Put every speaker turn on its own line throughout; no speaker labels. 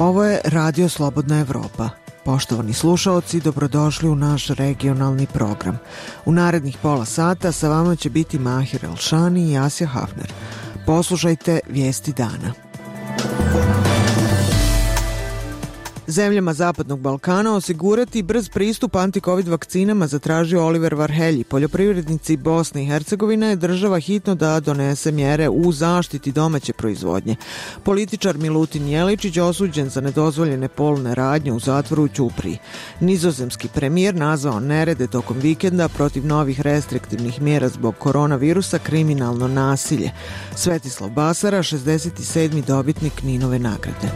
Ovo je Radio Slobodna Evropa. Poštovani slušaoci, dobrodošli u naš regionalni program. U narednih pola sata sa vama će biti Mahir Elšani i Asja Hafner. Poslušajte vijesti dana. Zemljama Zapadnog Balkana osigurati brz pristup anti-covid vakcinama zatražio Oliver Varhelji. Poljoprivrednici Bosne i Hercegovine je država hitno da donese mjere u zaštiti domaće proizvodnje. Političar Milutin Jeličić osuđen za nedozvoljene polne radnje u zatvoru u Ćupriji. Nizozemski premijer nazvao nerede tokom vikenda protiv novih restriktivnih mjera zbog koronavirusa kriminalno nasilje. Svetislav Basara, 67. dobitnik Ninove nagrade.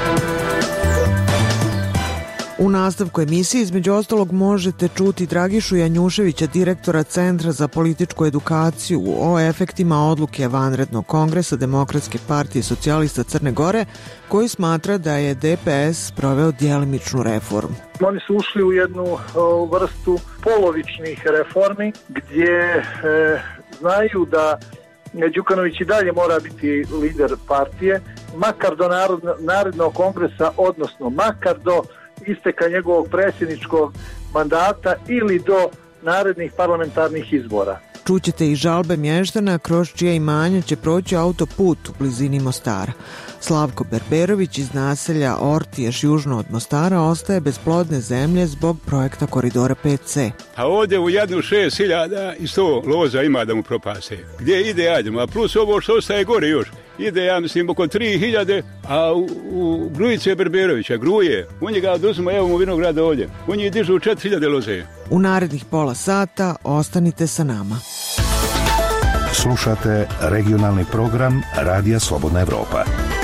U nastavku emisije između ostalog možete čuti Dragišu Janjuševića, direktora Centra za političku edukaciju, o efektima odluke vanrednog kongresa Demokratske partije socijalista Crne Gore, koji smatra da je DPS proveo djelimičnu reformu.
Oni su ušli u jednu vrstu polovičnih reformi gdje znaju da Đukanović i dalje mora biti lider partije, makar do narednog kongresa, odnosno makar do isteka njegovog predsjedničkog mandata ili do narednih parlamentarnih izbora.
Čućete i žalbe mještana kroz čije imanje će proći autoput u blizini Mostara. Slavko Berberović iz naselja Ortiješ južno od Mostara ostaje bez plodne zemlje zbog projekta Koridora 5C.
A ovdje u jednu 6.100 loza ima da mu propase. Gdje ide, ajdemo, a plus ovo što ostaje gore još. Ide, ja mislim, oko 3.000, a u Grujice Berberovića, Gruje, u njega oduzimo, evo mu vinograda ovdje. U njih dižu 4.000 loze.
U narednih pola sata ostanite sa nama.
Slušate regionalni program Radija Slobodna Evropa.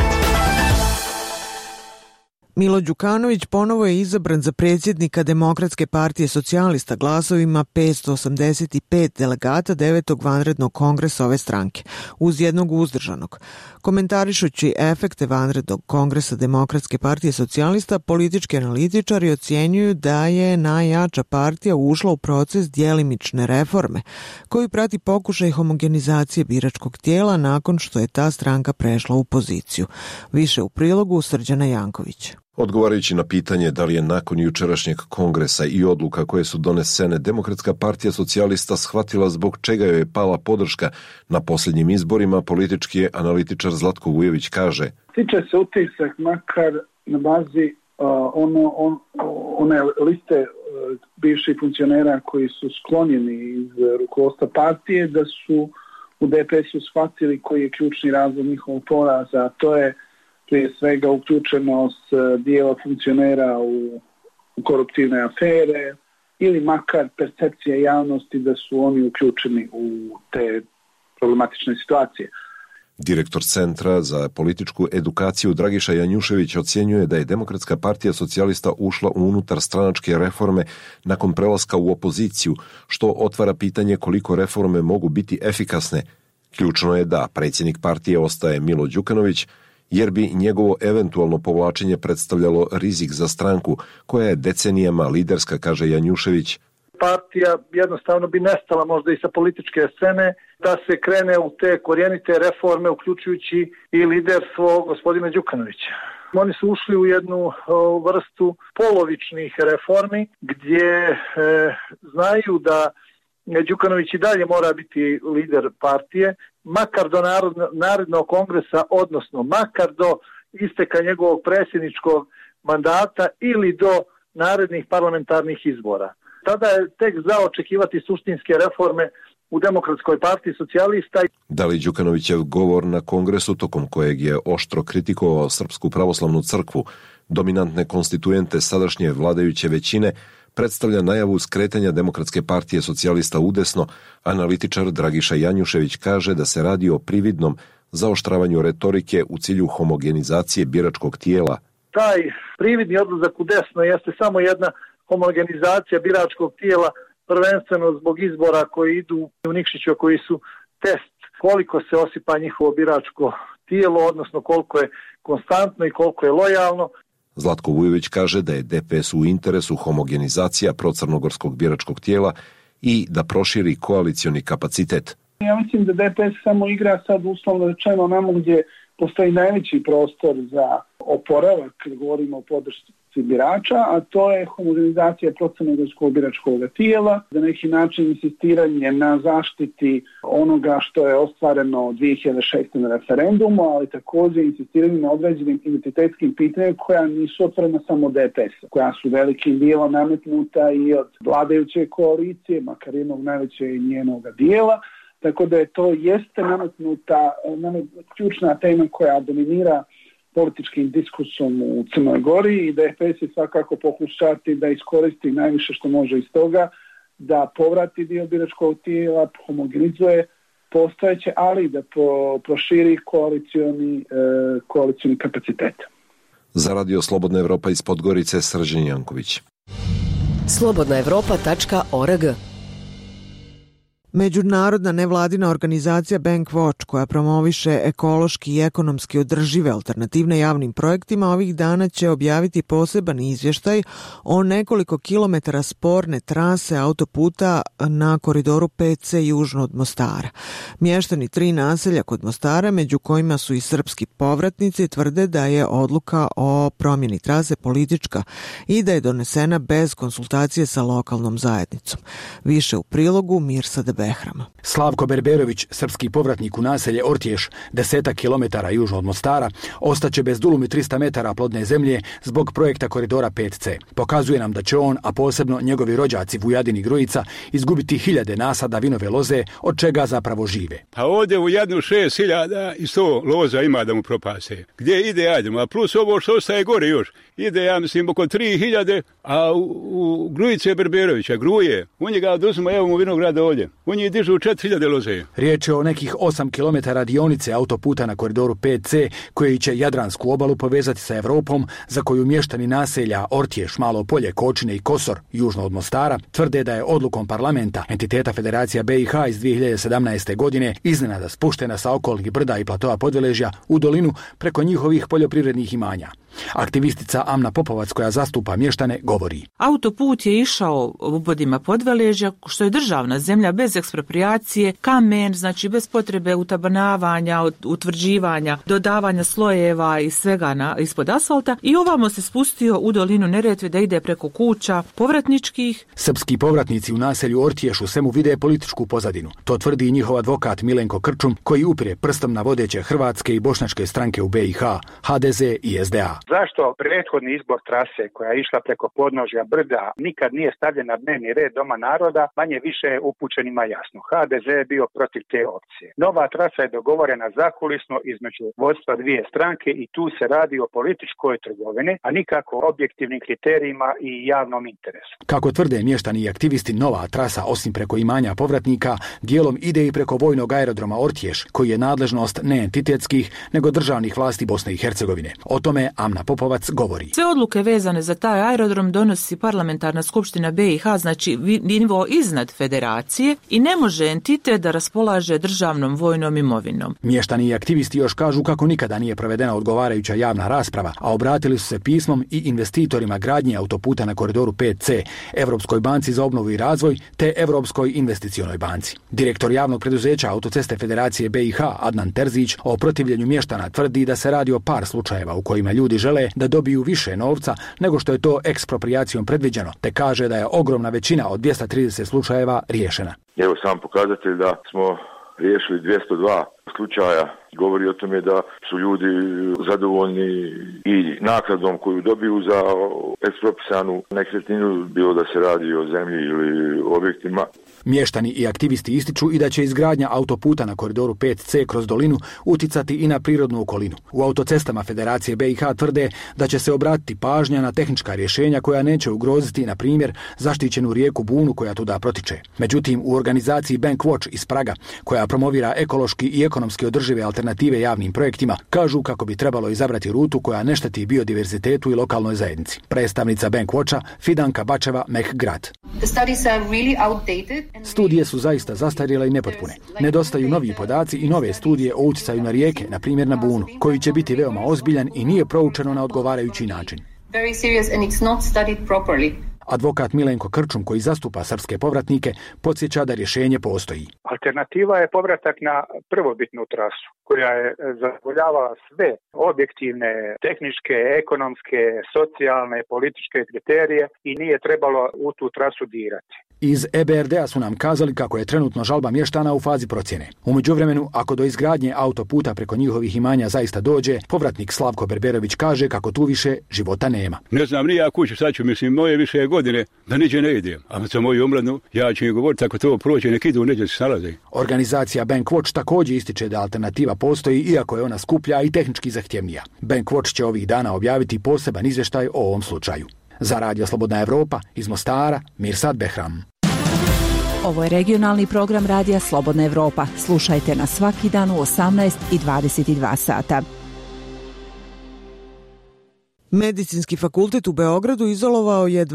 Milo Đukanović ponovo je izabran za predsjednika Demokratske partije socijalista glasovima 585 delegata 9. vanrednog kongresa ove stranke, uz jednog uzdržanog. Komentarišući efekte vanrednog kongresa Demokratske partije socijalista, politički analitičari ocjenjuju da je najjača partija ušla u proces djelimične reforme, koji prati pokušaj homogenizacije biračkog tijela nakon što je ta stranka prešla u opoziciju. Više u prilogu Srđana Janković.
Odgovarajući na pitanje da li je nakon jučerašnjeg kongresa i odluka koje su donesene Demokratska partija socijalista shvatila zbog čega joj je pala podrška na posljednjim izborima, politički analitičar Zlatko Vujović kaže:
Tiče se utisak makar na bazi one liste bivših funkcionera koji su sklonjeni iz rukovodstva partije, da su u DPS-u shvatili koji je ključni razlog njihovog poraza. To je prije svega uključenost dijela funkcionera u koruptivne afere ili makar percepcija javnosti da su oni uključeni u te problematične situacije.
Direktor Centra za političku edukaciju Dragiša Janjušević ocjenjuje da je Demokratska partija socijalista ušla u unutar stranačke reforme nakon prelaska u opoziciju, što otvara pitanje koliko reforme mogu biti efikasne. Ključno je da predsjednik partije ostaje Milo Đukanović, jer bi njegovo eventualno povlačenje predstavljalo rizik za stranku koja je decenijama liderska, kaže Janjušević.
Partija jednostavno bi nestala možda i sa političke scene da se krene u te korijenite reforme, uključujući i liderstvo gospodina Đukanovića. Oni su ušli u jednu vrstu polovičnih reformi gdje znaju da Đukanović i dalje mora biti lider partije, makar do narednog kongresa, odnosno makar do isteka njegovog predsjedničkog mandata ili do narednih parlamentarnih izbora. Tada je tek za očekivati suštinske reforme u Demokratskoj partiji socijalista.
Da li Đukanovićev govor na kongresu, tokom kojeg je oštro kritikovao Srpsku pravoslavnu crkvu, dominantne konstituente sadašnje vladajuće većine, predstavlja najavu skretanja Demokratske partije socijalista udesno, analitičar Dragiša Janjušević kaže da se radi o prividnom zaoštravanju retorike u cilju homogenizacije biračkog tijela.
Taj prividni odlazak u desno jeste samo jedna homogenizacija biračkog tijela, prvenstveno zbog izbora koji idu u Nikšiću, koji su test koliko se osipa njihovo biračko tijelo, odnosno koliko je konstantno i koliko je lojalno.
Zlatko Vujović kaže da je DPS u interesu homogenizacija procrnogorskog biračkog tijela i da proširi koalicioni kapacitet.
Ja mislim da DPS samo igra sad uslovno rečeno namo gdje postoji najveći prostor za oporavak kad govorimo o podršci birača, a to je homogenizacija crnogorskog biračkog tijela, na neki način insistiranje na zaštiti onoga što je ostvareno 2006. na referendumu, ali također insistiranje na određenim identitetskim pitanjima koja nisu otvorena samo DPS-a, koja su velikim dijelom nametnuta i od vladajuće koalicije, makar jednog najvećeg njenog dijela, tako da je to jeste nametnuta ključna tema koja dominira političkim diskursom u Crnoj Gori i DPS je svakako pokušati da iskoristi najviše što može iz toga, da povrati dio biračkog tijela, homogenizuje postojeće, ali i da proširi koalicioni kapacitet.
Za Radio Slobodna Evropa iz Podgorice, Srđan Janković.
slobodnaevropa.org.
Međunarodna nevladina organizacija Bankwatch, koja promoviše ekološki i ekonomski održive alternativne javnim projektima, ovih dana će objaviti poseban izvještaj o nekoliko kilometara sporne trase autoputa na koridoru 5C južno od Mostara. Mještani 3 naselja kod Mostara, među kojima su i srpski povratnici, tvrde da je odluka o promjeni trase politička i da je donesena bez konsultacije sa lokalnom zajednicom. Više u prilogu Mirsada Behrama.
Slavko Berberović, srpski povratnik u naselje Ortješ, 10 kilometara južno od Mostara, ostaće bez dulum i 300 metara plodne zemlje zbog projekta koridora 5C. Pokazuje nam da će on, a posebno njegovi rođaci Vujadin i Grujica, izgubiti hiljade nasada vinove loze, od čega zapravo žive.
A ovdje u jednu 6.100 loza ima da mu propase. Gdje ide ajdemo, a plus ovo što ostaje gore još. Ide, ja mislim, oko 3.000, a u Grujice Berberovića, Gruje, on je ga oduzima, evo mu vinograda ovdje. On je dižu 4.000 loze.
Riječ je o nekih 8 km dionice autoputa na koridoru 5C, koji će Jadransku obalu povezati sa Evropom, za koju mještani naselja Ortješ, Malo Polje, Kočine i Kosor, južno od Mostara, tvrde da je odlukom parlamenta, entiteta Federacija BiH iz 2017. godine, iznenada spuštena sa okolnih brda i platoa Podveležja u dolinu preko njihovih poljoprivrednih imanja. Aktivistica Amna Popovac, koja zastupa mještane, govori:
Autoput je išao obodima Podveležja, što je državna zemlja, bez ekspropriacije, kamen, znači bez potrebe utabanavanja, utvrđivanja, dodavanja slojeva i svega ispod asfalta, i ovamo se spustio u dolinu Neretve da ide preko kuća povratničkih.
Srpski povratnici u naselju Ortješ u svemu vide političku pozadinu. To tvrdi njihov advokat Milenko Krčum, koji upire prstom na vodeće hrvatske i bošnjačke stranke u BiH, HDZ i SDA.
Zašto prethodni izbor trase koja je išla preko podnožja brda nikad nije stavljen na dnevni red Doma naroda, manje više upućenima jasno. HDZ je bio protiv te opcije. Nova trasa je dogovorena zakulisno između vodstva dvije stranke i tu se radi o političkoj trgovini, a nikako objektivnim kriterijima i javnom interesu.
Kako tvrde mještani i aktivisti, nova trasa, osim preko imanja povratnika, dijelom ide i preko vojnog aerodroma Ortješ, koji je nadležnost ne entitetskih, nego državnih vlasti Bosne i Hercegovine. O tome Amna Popovac govori:
Sve odluke vezane za taj aerodrom donosi parlamentarna skupština BiH, znači nivo iznad federacije, i ne može entitet da raspolaže državnom vojnom imovinom.
Mještani i aktivisti još kažu kako nikada nije provedena odgovarajuća javna rasprava, a obratili su se pismom i investitorima gradnje autoputa na koridoru 5C, Evropskoj banci za obnovu i razvoj te Evropskoj investicionoj banci. Direktor javnog preduzeća Autoceste Federacije BiH, Adnan Terzić, o protivljenju mještana tvrdi da se radi o par slučajeva u kojima ljudi žele da dobiju više novca nego što je to eksproprijacijom predviđeno, te kaže da je ogromna većina od 230 slučajeva riješena.
Evo sam pokazatelj da smo riješili 202 slučaja. Govori o tome da su ljudi zadovoljni i naknadom koju dobiju za ekspropisanu nekretninu, bilo da se radi o zemlji ili objektima.
Mještani i aktivisti ističu i da će izgradnja autoputa na koridoru 5C kroz dolinu uticati i na prirodnu okolinu. U autocestama Federacije BiH tvrde da će se obratiti pažnja na tehnička rješenja koja neće ugroziti, na primjer, zaštićenu rijeku Bunu koja tuda protiče. Međutim, u organizaciji Bankwatch iz Praga, koja promovira ekološki i ekonomski održive alternative javnim projektima, kažu kako bi trebalo izabrati rutu koja ne šteti biodiverzitetu i lokalnoj zajednici. Predstavnica Bankwatcha Fidanka Bačeva Mehgrad: Studije su zaista zastarjele i nepotpune. Nedostaju novi podaci i nove studije o utjecaju na rijeke, na primjer na Bunu, koji će biti veoma ozbiljan i nije proučeno na odgovarajući način. Advokat Milenko Krčum, koji zastupa srpske povratnike, podsjeća da rješenje postoji.
Alternativa je povratak na prvobitnu trasu, koja je zadovoljavala sve objektivne, tehničke, ekonomske, socijalne, političke kriterije i nije trebalo u tu trasu dirati.
Iz EBRD-a su nam kazali kako je trenutno žalba mještana u fazi procjene. U međuvremenu, ako do izgradnje autoputa preko njihovih imanja zaista dođe, povratnik Slavko Berberović kaže kako tu više života nema.
Ne znam, nije ja kuću, sad ću, moje više godine da niđe ne idem. A za moju omladnu, ja ću im govoriti ako to prođe, nek idu, neđe se nalaze.
Organizacija Bankwatch također ističe da alternativa postoji, iako je ona skuplja i tehnički zahtjevnija. Bankwatch će ovih dana objaviti poseban izvještaj o ovom slučaju. Za Radio Slobodna Evropa, iz Mostara, Mirsad Behram.
Ovo je regionalni program Radija Slobodna Evropa. Slušajte nas svaki dan u 18 i 22 sata.
Medicinski fakultet u Beogradu izolovao je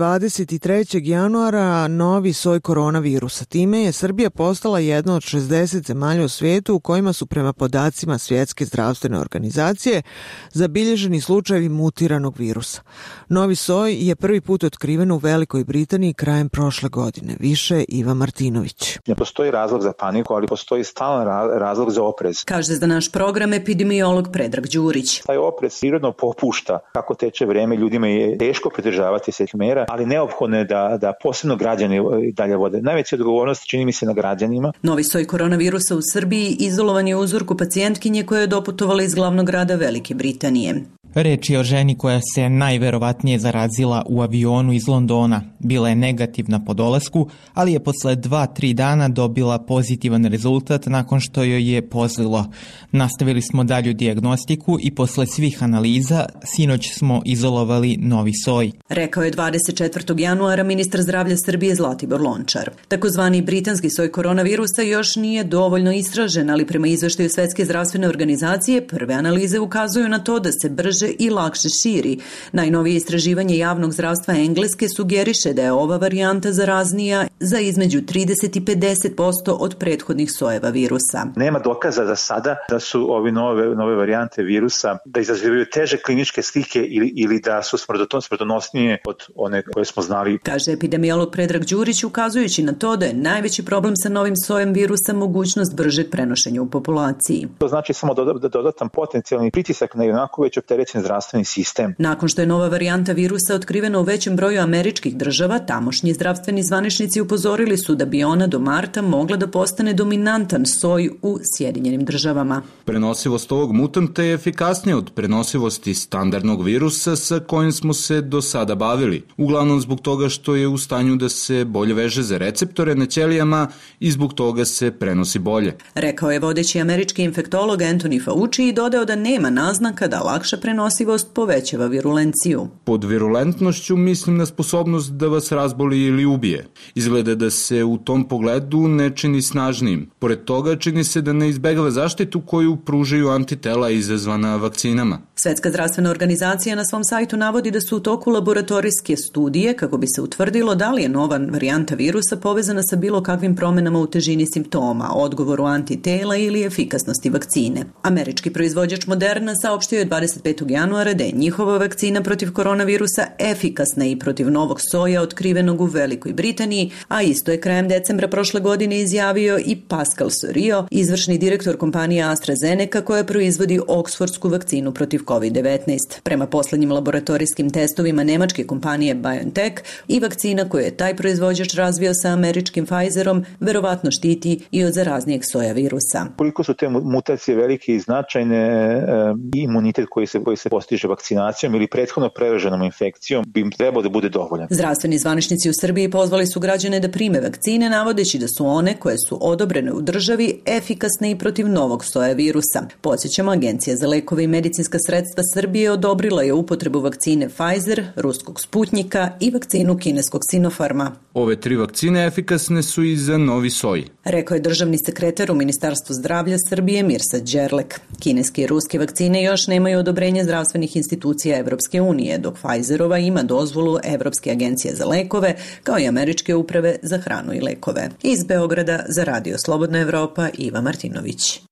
23. januara novi soj koronavirusa. Time je Srbija postala jedna od 60 zemalja u svijetu u kojima su prema podacima Svjetske zdravstvene organizacije zabilježeni slučajevi mutiranog virusa. Novi soj je prvi put otkriven u Velikoj Britaniji krajem prošle godine. Više Iva Martinović.
Ne postoji razlog za paniku, ali postoji stalan razlog za oprez.
Kaže za naš program epidemiolog Predrag Đurić.
Taj oprez prirodno popušta kako teče vreme, ljudima je teško pridržavati se mera, ali neophodno je da posebno građani dalje vode. Najveća odgovornost čini mi se na građanima.
Novi soj koronavirusa u Srbiji izolovan je u uzorku pacijentkinje koja je doputovala iz glavnog grada Velike Britanije.
Reč je o ženi koja se najverovatnije zarazila u avionu iz Londona. Bila je negativna po dolasku, ali je posle 2-3 dana dobila pozitivan rezultat nakon što joj je pozlilo. Nastavili smo dalju dijagnostiku i posle svih analiza sinoć smo izolovali novi soj.
Rekao je 24. januara ministar zdravlja Srbije Zlatibor Lončar. Takozvani britanski soj koronavirusa još nije dovoljno istražen, ali prema izveštaju Svetske zdravstvene organizacije prve analize ukazuju na to da se brže i lakše širi. Najnovije istraživanje javnog zdravstva Engleske sugeriše da je ova varijanta zaraznija za između 30 i 50% od prethodnih sojeva virusa.
Nema dokaza za sada da su ovi nove varijante virusa da izazivaju teže kliničke slike ili da su smrtonosnije od one koje smo znali.
Kaže epidemiolog Predrag Đurić, ukazujući na to da je najveći problem sa novim sojem virusa mogućnost bržeg prenošenja u populaciji.
To znači samo dodatan potencijalni pritisak na onako već opterećen zdravstveni sistem.
Nakon što je nova varijanta virusa otkrivena u većem broju američkih država, tamošnji zdravstveni zvaničnici upozorili su da bi ona do marta mogla da postane dominantan soj u Sjedinjenim državama.
Prenosivost ovog mutanta je efikasnija od prenosivosti standardnog virusa sa kojim smo se do sada bavili, uglavnom zbog toga što je u stanju da se bolje veže za receptore na ćelijama i zbog toga se prenosi bolje.
Rekao je vodeći američki infektolog Anthony Fauci i dodao da nema naznaka da lakša prenosivost povećava virulenciju.
Pod virulentnošću mislim na sposobnost da vas razboli ili ubije. Izgleda da se u tom pogledu ne čini snažnijim. Pored toga čini se da ne izbegava zaštitu koju pružaju antitela izazvana vakcinama.
Svetska zdravstvena organizacija na svom sajtu navodi da su u toku laboratorijske studije kako bi se utvrdilo da li je nova varijanta virusa povezana sa bilo kakvim promjenama u težini simptoma, odgovoru antitela ili efikasnosti vakcine. Američki proizvođač Moderna saopštio je 25. januara da je njihova vakcina protiv koronavirusa efikasna i protiv novog soja otkrivenog u Velikoj Britaniji, a isto je krajem decembra prošle godine izjavio i Pascal Soriot, izvršni direktor kompanije AstraZeneca koja proizvodi oksfordsku vakcinu protiv COVID-19. Prema poslednjim laboratorijskim testovima nemačke kompanije BioNTech i vakcina koju je taj proizvođač razvio sa američkim Pfizerom verovatno štiti i od zaraznijeg soja virusa.
Koliko su te mutacije velike i značajne, imunitet koji se postiže vakcinacijom ili prethodno preraženom infekcijom bi im trebao da bude dovoljan.
Zdravstveni zvaničnici u Srbiji pozvali su građane da prime vakcine, navodeći da su one koje su odobrene u državi efikasne i protiv novog soja virusa. Podsjećamo, Agencija za lekove i medicinska sredstva Srbije odobrila je upotrebu vakcine Pfizer, ruskog Sputnjika i vakcinu kineskog Sinopharma.
Ove 3 vakcine efikasne su i za novi soj,
rekao je državni sekretar u Ministarstvu zdravlja Srbije Mirsad Đerlek. Kineske i ruske vakcine još nemaju odobrenje zdravstvenih institucija Evropske unije, dok Pfizerova ima dozvolu Evropske agencije za lekove, kao i Američke uprave za hranu i lekove. Iz Beograda za Radio Slobodna Evropa, Iva Martinović.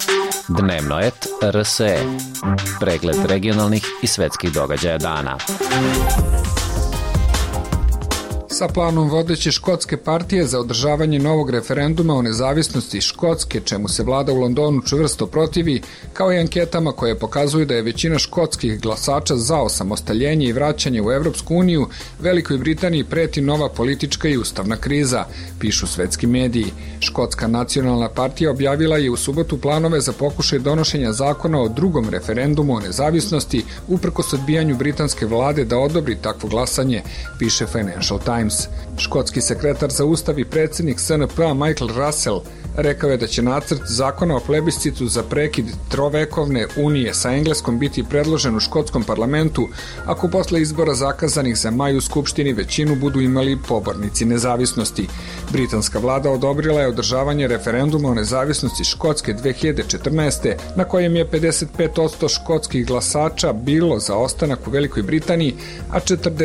Dnevno et RSE. Pregled regionalnih i svetskih događaja dana.
sa planom vodeće škotske partije za održavanje novog referenduma o nezavisnosti Škotske, čemu se vlada u Londonu čvrsto protivi, kao i anketama koje pokazuju da je većina škotskih glasača za osamostaljenje i vraćanje u Evropsku uniju, Velikoj Britaniji preti nova politička i ustavna kriza, pišu svetski mediji. Škotska nacionalna partija objavila je u subotu planove za pokušaj donošenja zakona o drugom referendumu o nezavisnosti uprkos odbijanju britanske vlade da odobri takvo glasanje, piše Financial Times. Škotski sekretar za ustav i predsjednik SNP-a Michael Russell rekao je da će nacrt zakona o plebiscitu za prekid trovekovne unije sa Engleskom biti predložen u škotskom parlamentu ako posle izbora zakazanih za maj u Skupštini većinu budu imali pobornici nezavisnosti. Britanska vlada odobrila je održavanje referenduma o nezavisnosti Škotske 2014. na kojem je 55% škotskih glasača bilo za ostanak u Velikoj Britaniji, a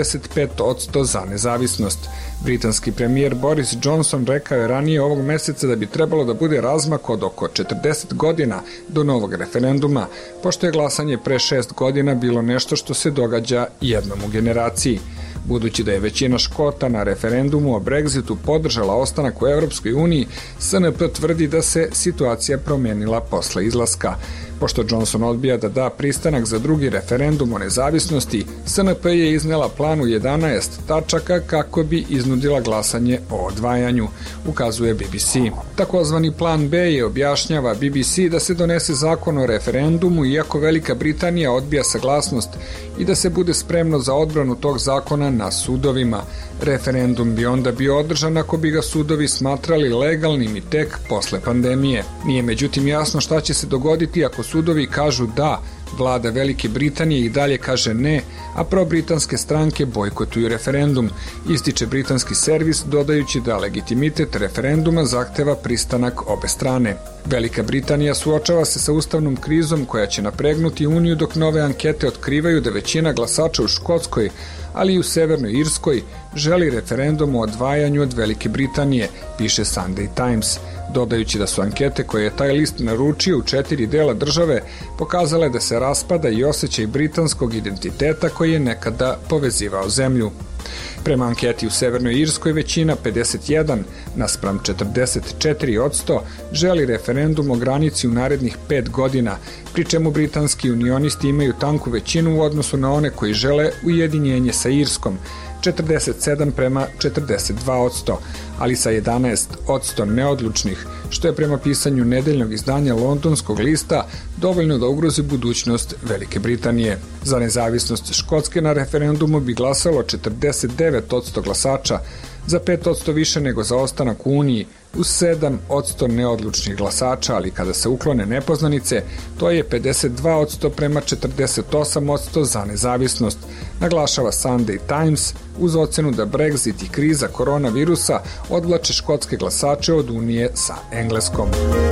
45% za nezavisnost. Britanski premijer Boris Johnson rekao je ranije ovog meseca da bi trebalo da bude razmak od oko 40 godina do novog referenduma, pošto je glasanje pre 6 godina bilo nešto što se događa jednom u generaciji. Budući da je većina Škota na referendumu o Brexitu podržala ostanak u Evropskoj uniji, SNP tvrdi da se situacija promenila posle izlaska. Pošto Johnson odbija da da pristanak za drugi referendum o nezavisnosti, SNP je iznela plan u 11 tačaka kako bi iznudila glasanje o odvajanju, ukazuje BBC. Takozvani plan B je, objašnjava BBC, da se donese zakon o referendumu iako Velika Britanija odbija saglasnost i da se bude spremno za odbranu tog zakona na sudovima. Referendum bi onda bio održan ako bi ga sudovi smatrali legalnim i tek posle pandemije. Nije međutim jasno šta će se dogoditi ako sudovi kažu da, vlada Velike Britanije i dalje kaže ne, a probritanske stranke bojkotuju referendum, ističe britanski servis dodajući da legitimitet referenduma zahteva pristanak obe strane. Velika Britanija suočava se sa ustavnom krizom koja će napregnuti Uniju dok nove ankete otkrivaju da većina glasača u Škotskoj, ali i u Severnoj Irskoj, želi referendum o odvajanju od Velike Britanije, piše Sunday Times, dodajući da su ankete koje je taj list naručio u 4 dela države pokazale da se raspada i osjećaj britanskog identiteta koji je nekada povezivao zemlju. Prema anketi u Severnoj Irskoj većina 51 naspram 44% želi referendum o granici u narednih 5 godina, pri čemu britanski unionisti imaju tanku većinu u odnosu na one koji žele ujedinjenje sa Irskom, 47 prema 42%, ali sa 11% neodlučnih, što je prema pisanju nedeljnog izdanja londonskog lista dovoljno da ugrozi budućnost Velike Britanije. Za nezavisnost Škotske na referendumu bi glasalo 49% glasača, za 5% više nego za ostanak u Uniji, uz 7% neodlučnih glasača, ali kada se uklone nepoznanice, to je 52% prema 48% za nezavisnost, naglašava Sunday Times, uz ocenu da Brexit i kriza koronavirusa odvlače škotske glasače od Unije sa Engleskom.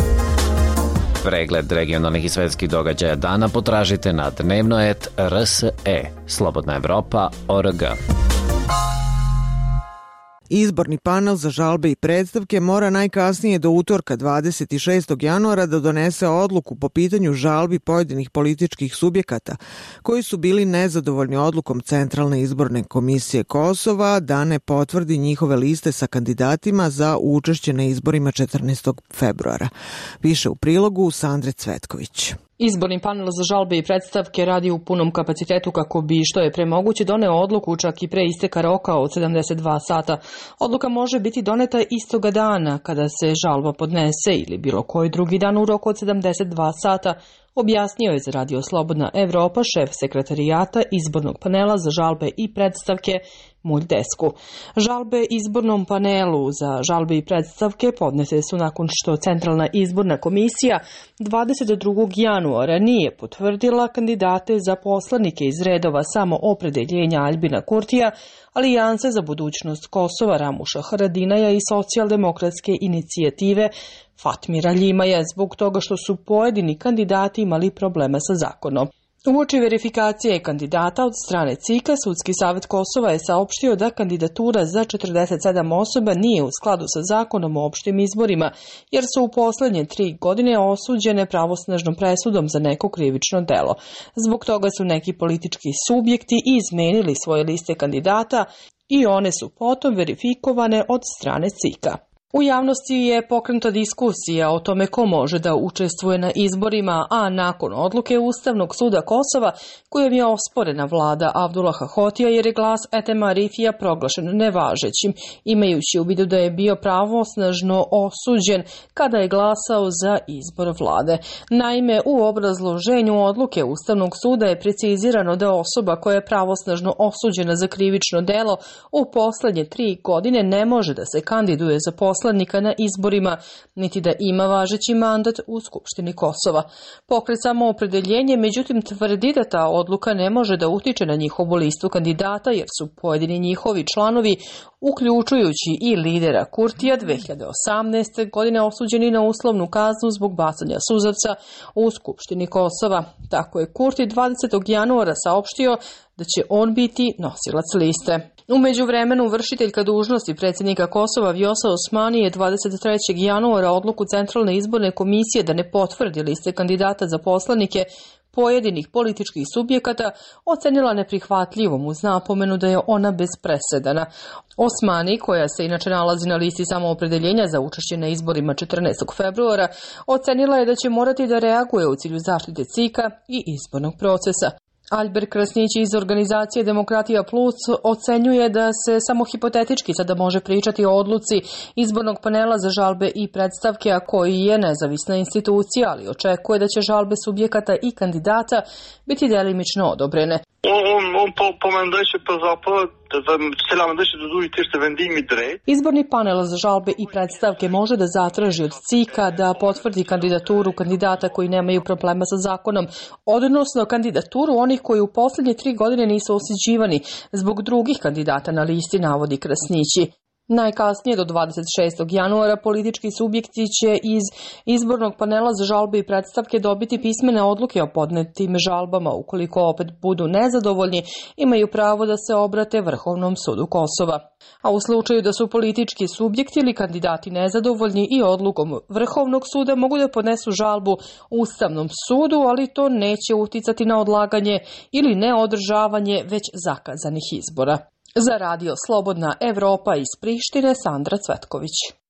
Pregled regionalnih i svetskih događaja dana potražite na dnevnoet.rse, slobodnaevropa.org.
Izborni panel za žalbe i predstavke mora najkasnije do utorka 26. januara da donese odluku po pitanju žalbi pojedinih političkih subjekata koji su bili nezadovoljni odlukom Centralne izborne komisije Kosova da ne potvrdi njihove liste sa kandidatima za učešće na izborima 14. februara. Više u prilogu Sandre Cvetković.
Izborni panel za žalbe i predstavke radi u punom kapacitetu kako bi što je pre moguće doneo odluku čak i pre isteka roka od 72 sata. Odluka može biti doneta istoga dana kada se žalba podnese ili bilo koji drugi dan u roku od 72 sata, objasnio je za Radio Slobodna Evropa šef sekretarijata izbornog panela za žalbe i predstavke Mulj Desku. Žalbe izbornom panelu za žalbe i predstavke podnese su nakon što Centralna izborna komisija 22. januara nije potvrdila kandidate za poslanike iz redova Samoopredeljenja Aljbina Kurtija, Alijanse za budućnost Kosova Ramuša Haradinaja i Socijaldemokratske inicijative Fatmira Ljimaja zbog toga što su pojedini kandidati imali problema sa zakonom. Uoči verifikacije kandidata od strane CIK-a, Sudski savjet Kosova je saopštio da kandidatura za 47 osoba nije u skladu sa zakonom o opštim izborima, jer su u poslednje 3 godine osuđene pravosnažnom presudom za neko krivično delo. Zbog toga su neki politički subjekti izmenili svoje liste kandidata i one su potom verifikovane od strane CIK-a. U javnosti je pokrenuta diskusija o tome ko može da učestvuje na izborima, a nakon odluke Ustavnog suda Kosova, kojom je osporena vlada Abdullaha Hotija, jer je glas Etema Arifija proglašen nevažećim, imajući u vidu da je bio pravosnažno osuđen kada je glasao za izbor vlade. Naime, u obrazloženju odluke Ustavnog suda je precizirano da osoba koja je pravosnažno osuđena za krivično delo u poslednje 3 godine ne može da se kandiduje za poslanika na izborima, niti da ima važeći mandat u Skupštini Kosova. Pokret Samoopredeljenje, međutim, tvrdi da ta odluka ne može da utiče na njihovu listu kandidata, jer su pojedini njihovi članovi, uključujući i lidera Kurtija, 2018. godine osuđeni na uslovnu kaznu zbog bacanja suzavca u Skupštini Kosova. Tako je Kurti 20. januara saopštio da će on biti nosilac liste. U međuvremenu, vršiteljka dužnosti predsjednika Kosova Vjosa Osmani je 23. januara odluku Centralne izborne komisije da ne potvrdi liste kandidata za poslanike pojedinih političkih subjekata ocenila neprihvatljivom uz napomenu da je ona bez presedana. Osmani, koja se inače nalazi na listi Samoopredeljenja za učešće na izborima 14. februara, ocenila je da će morati da reaguje u cilju zaštite CIK-a i izbornog procesa. Albert Krasnić iz organizacije Demokratija Plus ocenjuje da se samo hipotetički sada može pričati o odluci izbornog panela za žalbe i predstavke, a koji je nezavisna institucija, ali očekuje da će žalbe subjekata i kandidata biti delimično odobrene. Izborni panel za žalbe i predstavke može da zatraži od CIK-a da potvrdi kandidaturu kandidata koji nemaju problema sa zakonom, odnosno kandidaturu onih koji u posljednje 3 godine nisu osuđivani zbog drugih kandidata na listi, navodi Krasnići. Najkasnije do 26. januara politički subjekti će iz izbornog panela za žalbe i predstavke dobiti pismene odluke o podnetim žalbama. Ukoliko opet budu nezadovoljni, imaju pravo da se obrate Vrhovnom sudu Kosova. A u slučaju da su politički subjekti ili kandidati nezadovoljni i odlukom Vrhovnog suda, mogu da podnesu žalbu Ustavnom sudu, ali to neće uticati na odlaganje ili neodržavanje već zakazanih izbora. Za radio Slobodna Evropa iz Prištine, Sandra Cvetković.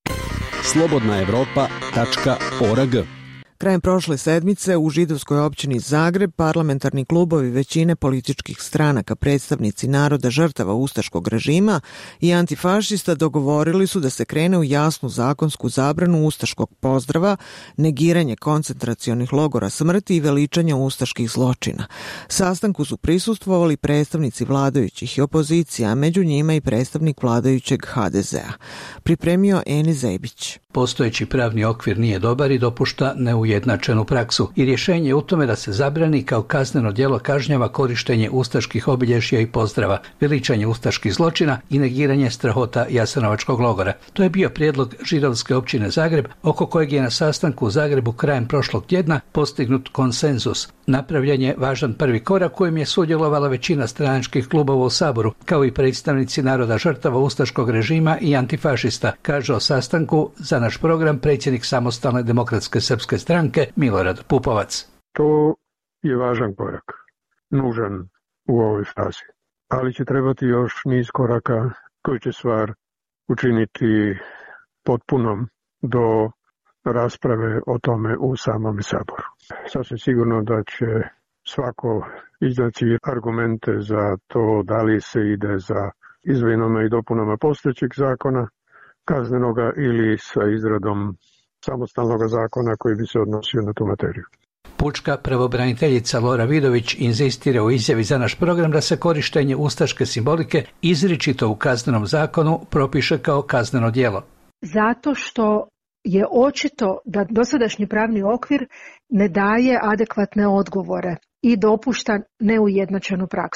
slobodnaevropa.org.
Krajem prošle sedmice u židovskoj općini Zagreb parlamentarni klubovi većine političkih stranaka, predstavnici naroda žrtava ustaškog režima i antifašista dogovorili su da se krene u jasnu zakonsku zabranu ustaškog pozdrava, negiranje koncentracionih logora smrti i veličanja ustaških zločina. Sastanku su prisustvovali predstavnici vladajućih i opozicija, a među njima i predstavnik vladajućeg HDZ-a. Pripremio Eni Zebić.
Postojeći pravni okvir nije dobar i dopušta neujednačenu praksu i rješenje je u tome da se zabrani kao kazneno djelo kažnjava korištenje ustaških obilježja i pozdrava, veličanje ustaških zločina i negiranje strahota Jasenovačkog logora. To je bio prijedlog židovske općine Zagreb, oko kojeg je na sastanku u Zagrebu krajem prošlog tjedna postignut konsenzus. Napravljen je važan prvi korak kojim je sudjelovala većina stranačkih klubova u Saboru, kao i predstavnici naroda žrtava ustaškog režima i antifašista, kaže o sastanku za naš program predsjednik Samostalne demokratske srpske stranke Milorad Pupovac.
To je važan korak, nužan u ovoj fazi, ali će trebati još niz koraka koji će stvar učiniti potpunom do rasprave o tome u samom Saboru. Sasvim sigurno da će svako iznaći argumente za to da li se ide za izmjenama i dopunama postojećeg zakona kaznenoga ili sa izradom samostalnog zakona koji bi se odnosio na tu materiju.
Pučka pravobraniteljica Lora Vidović inzistira u izjavi za naš program da se korištenje ustaške simbolike izričito u kaznenom zakonu propiše kao kazneno djelo.
Zato što je očito da dosadašnji pravni okvir ne daje adekvatne odgovore i dopušta neujednačenu praksu.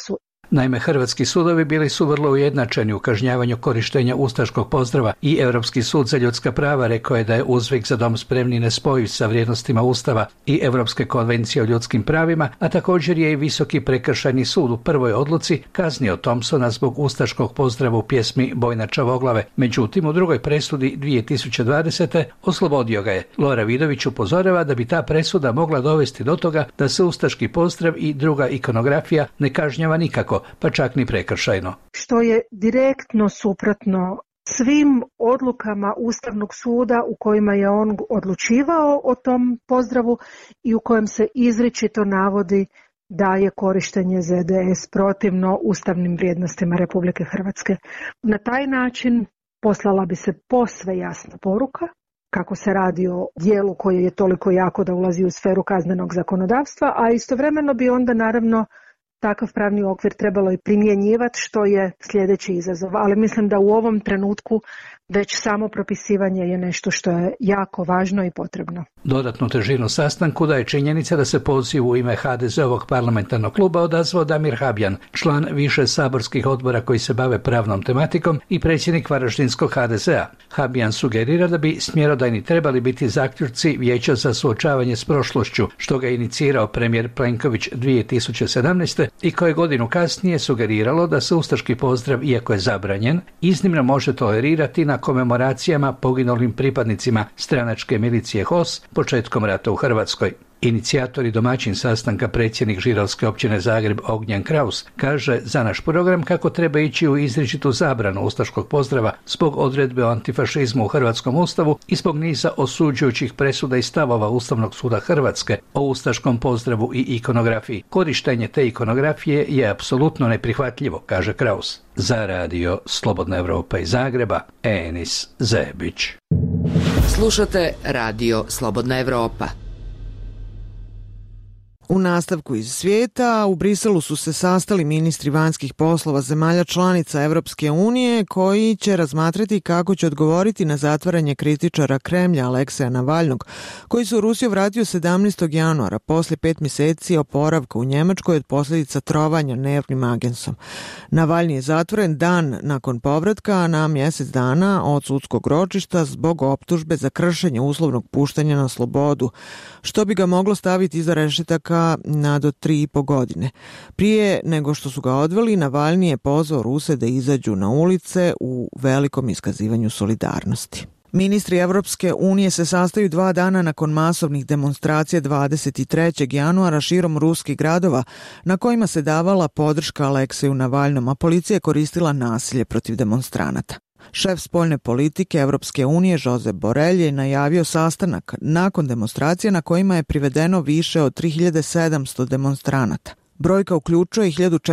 Naime, hrvatski sudovi bili su vrlo ujednačeni u kažnjavanju korištenja ustaškog pozdrava i Europski sud za ljudska prava rekao je da je uzvik za dom spremni nespojiv sa vrijednostima Ustava i Europske konvencije o ljudskim pravima, a također je i Visoki prekršajni sud u prvoj odluci kaznio Thompsona zbog ustaškog pozdrava u pjesmi Bojna Čavoglave. Međutim, u drugoj presudi 2020. oslobodio ga je. Lora Vidović upozorava da bi ta presuda mogla dovesti do toga da se ustaški pozdrav i druga ikonografija ne kažnjava nikako, pa čak ni prekršajno.
Što je direktno suprotno svim odlukama Ustavnog suda u kojima je on odlučivao o tom pozdravu i u kojem se izričito navodi da je korištenje ZDS protivno ustavnim vrijednostima Republike Hrvatske. Na taj način poslala bi se posve jasna poruka kako se radi o dijelu koje je toliko jako da ulazi u sferu kaznenog zakonodavstva, a istovremeno bi onda naravno takav pravni okvir trebalo i primjenjivati, što je sljedeći izazov. Ali mislim da u ovom trenutku već samo propisivanje je nešto što je jako važno i potrebno.
Dodatnu težinu sastanku daje činjenica da se poziv u ime HDZ-ovog parlamentarnog kluba odazvao Damir Habjan, član više saborskih odbora koji se bave pravnom tematikom i predsjednik Varaždinskog HDZ-a. Habjan sugerira da bi smjerodajni trebali biti zaključci Vijeća za suočavanje s prošlošću, što ga je inicirao premijer Plenković 2017. i koje godinu kasnije sugeriralo da se ustaški pozdrav, iako je zabranjen, iznimno može tolerirati na komemoracijama poginulim pripadnicima stranačke milicije HOS početkom rata u Hrvatskoj. Inicijator i domaćin sastanka predsjednik Židovske općine Zagreb Ognjen Kraus kaže za naš program kako treba ići u izričitu zabranu ustaškog pozdrava zbog odredbe o antifašizmu u Hrvatskom ustavu i zbog niza osuđujućih presuda i stavova Ustavnog suda Hrvatske o ustaškom pozdravu i ikonografiji. Korištenje te ikonografije je apsolutno neprihvatljivo, kaže Kraus. Za radio Slobodna Evropa iz Zagreba, Enis Zebić.
Slušate radio Slobodna Evropa.
U nastavku iz svijeta, u Briselu su se sastali ministri vanjskih poslova zemalja članica Evropske unije koji će razmatrati kako će odgovoriti na zatvaranje kritičara Kremlja Alekseja Navalnog, koji se u Rusiju vratio 17. januara poslije 5 mjeseci oporavka u Njemačkoj od posljedica trovanja nervnim agensom. Navalni je zatvoren dan nakon povratka na mjesec dana od sudskog ročišta zbog optužbe za kršenje uslovnog puštanja na slobodu, što bi ga moglo staviti iza rešetaka na do 3,5 godine. Prije nego što su ga odveli, Navalni je pozvao Ruse da izađu na ulice u velikom iskazivanju solidarnosti. Ministri Evropske unije se sastaju 2 dana nakon masovnih demonstracija 23. januara širom ruskih gradova na kojima se davala podrška Alekseju Navalnom, a policija je koristila nasilje protiv demonstranata. Šef spoljne politike Evropske unije Josep Borrell je najavio sastanak nakon demonstracija na kojima je privedeno više od 3700 demonstranata. Brojka uključuje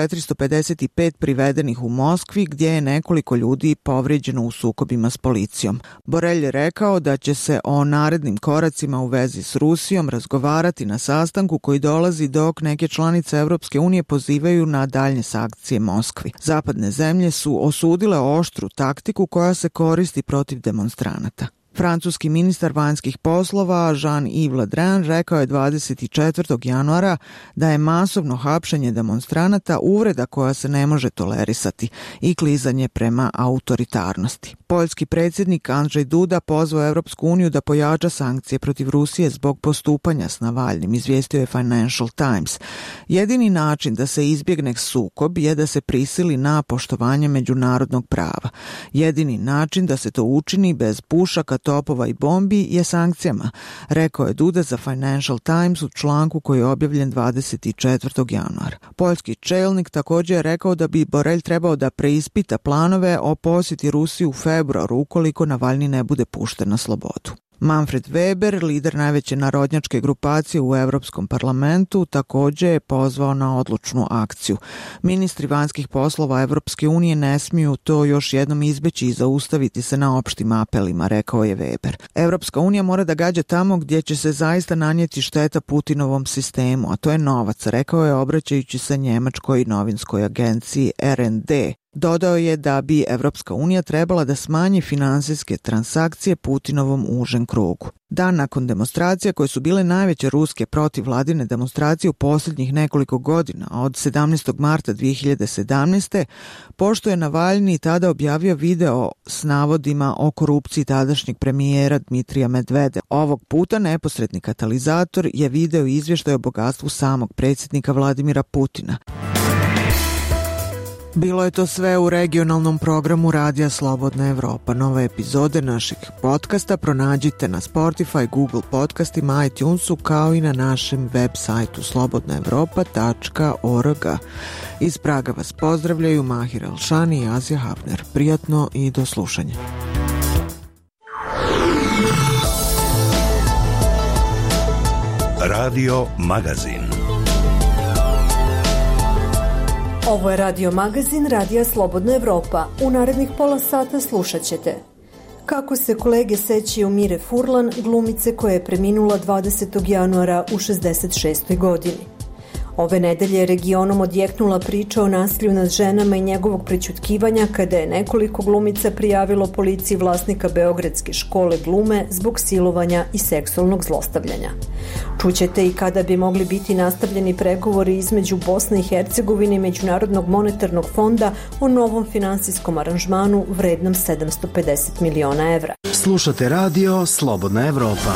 1455 privedenih u Moskvi, gdje je nekoliko ljudi povrijeđeno u sukobima s policijom. Borrell je rekao da će se o narednim koracima u vezi s Rusijom razgovarati na sastanku koji dolazi dok neke članice Evropske unije pozivaju na daljnje sankcije Moskvi. Zapadne zemlje su osudile oštru taktiku koja se koristi protiv demonstranata. Francuski ministar vanjskih poslova Jean-Yves Le Drian rekao je 24. januara da je masovno hapšenje demonstranata uvreda koja se ne može tolerisati i klizanje prema autoritarnosti. Poljski predsjednik Andrzej Duda pozvao Evropsku uniju da pojača sankcije protiv Rusije zbog postupanja s Navalnim, izvijestio je Financial Times. Jedini način da se izbjegne sukob je da se prisili na poštovanje međunarodnog prava. Jedini način da se to učini bez pušaka, topova i bombi je sankcijama, rekao je Duda za Financial Times u članku koji je objavljen 24. januara. Poljski čelnik također je rekao da bi Borrell trebao da preispita planove o posjeti Rusiji u februaru ukoliko Navalni ne bude pušten na slobodu. Manfred Weber, lider najveće narodnjačke grupacije u Europskom parlamentu, također je pozvao na odlučnu akciju. Ministri vanjskih poslova Evropske unije ne smiju to još jednom izbeći i zaustaviti se na opštim apelima, rekao je Weber. Evropska unija mora da gađa tamo gdje će se zaista nanijeti šteta Putinovom sistemu, a to je novac, rekao je obraćajući se njemačkoj novinskoj agenciji RND. Dodao je da bi Evropska unija trebala da smanji finansijske transakcije Putinovom užem krugu. Dan nakon demonstracija koje su bile najveće ruske protivvladine demonstracije u posljednjih nekoliko godina, od 17. marta 2017. pošto je Navalni tada objavio video s navodima o korupciji tadašnjeg premijera Dmitrija Medvedeva. Ovog puta neposredni katalizator je video izvještaj o bogatstvu samog predsjednika Vladimira Putina. Bilo je to sve u regionalnom programu Radija Slobodna Evropa. Nove epizode našeg podcasta pronađite na Spotify, Google podcastima, iTunesu kao i na našem web sajtu slobodnaevropa.org. Iz Praga vas pozdravljaju Mahir Elšani i Azija Hafner. Prijatno i do slušanja.
Radio Magazin.
Ovo je Radio Magazin Radija Slobodna Evropa. U narednih pola sata slušat ćete kako se kolege sećaju Mire Furlan, glumice koja je preminula 20. januara u 66. godini. Ove nedelje je regionom odjeknula priča o nasilju nad ženama i njegovog prećutkivanja kada je nekoliko glumica prijavilo policiji vlasnika Beogradske škole glume zbog silovanja i seksualnog zlostavljanja. Čućete i kada bi mogli biti nastavljeni pregovori između Bosne i Hercegovine i Međunarodnog monetarnog fonda o novom finansijskom aranžmanu vrednom 750 miliona evra.
Slušate radio Slobodna Evropa.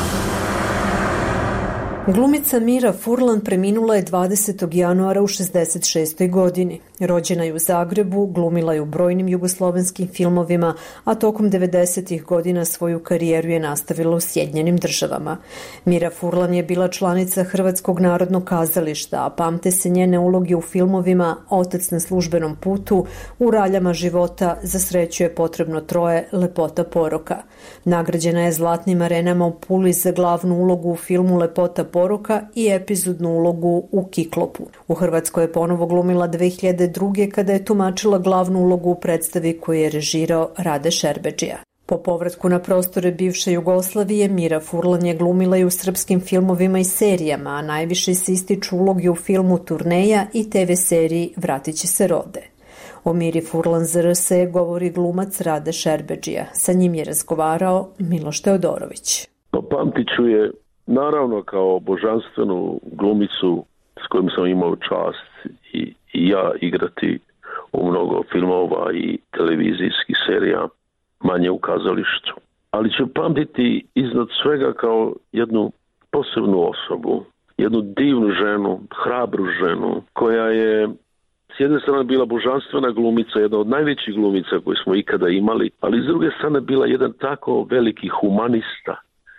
Glumica Mira Furlan preminula je 20. januara u 66. godini. Rođena je u Zagrebu, glumila je u brojnim jugoslovenskim filmovima, a tokom 90. godina svoju karijeru je nastavila u Sjedinjenim Državama. Mira Furlan je bila članica Hrvatskog narodnog kazališta, a pamte se njene uloge u filmovima Otac na službenom putu, U raljama života, Za sreću je potrebno troje, Lepota poroka. Nagrađena je Zlatnim arenama u Puli za glavnu ulogu u filmu Lepota poroka i epizodnu ulogu u Kiklopu. U Hrvatskoj je ponovo glumila 2002. kada je tumačila glavnu ulogu u predstavi koju je režirao Rade Šerbedžija. Po povratku na prostore bivše Jugoslavije, Mira Furlan je glumila i u srpskim filmovima i serijama, a najviše se ističu uloge u filmu Turneja i TV seriji Vratit će se rode. O Miri Furlan za RSE govori glumac Rade Šerbedžija. Sa njim je razgovarao Miloš Teodorović.
Pamtit ću je naravno kao božanstvenu glumicu s kojom sam imao čast i ja igrati u mnogo filmova i televizijskih serija, manje u kazalištu. Ali ću pamtiti iznad svega kao jednu posebnu osobu, jednu divnu ženu, hrabru ženu, koja je s jedne strane bila božanstvena glumica, jedna od najvećih glumica koje smo ikada imali, ali s druge strane bila jedan tako veliki humanista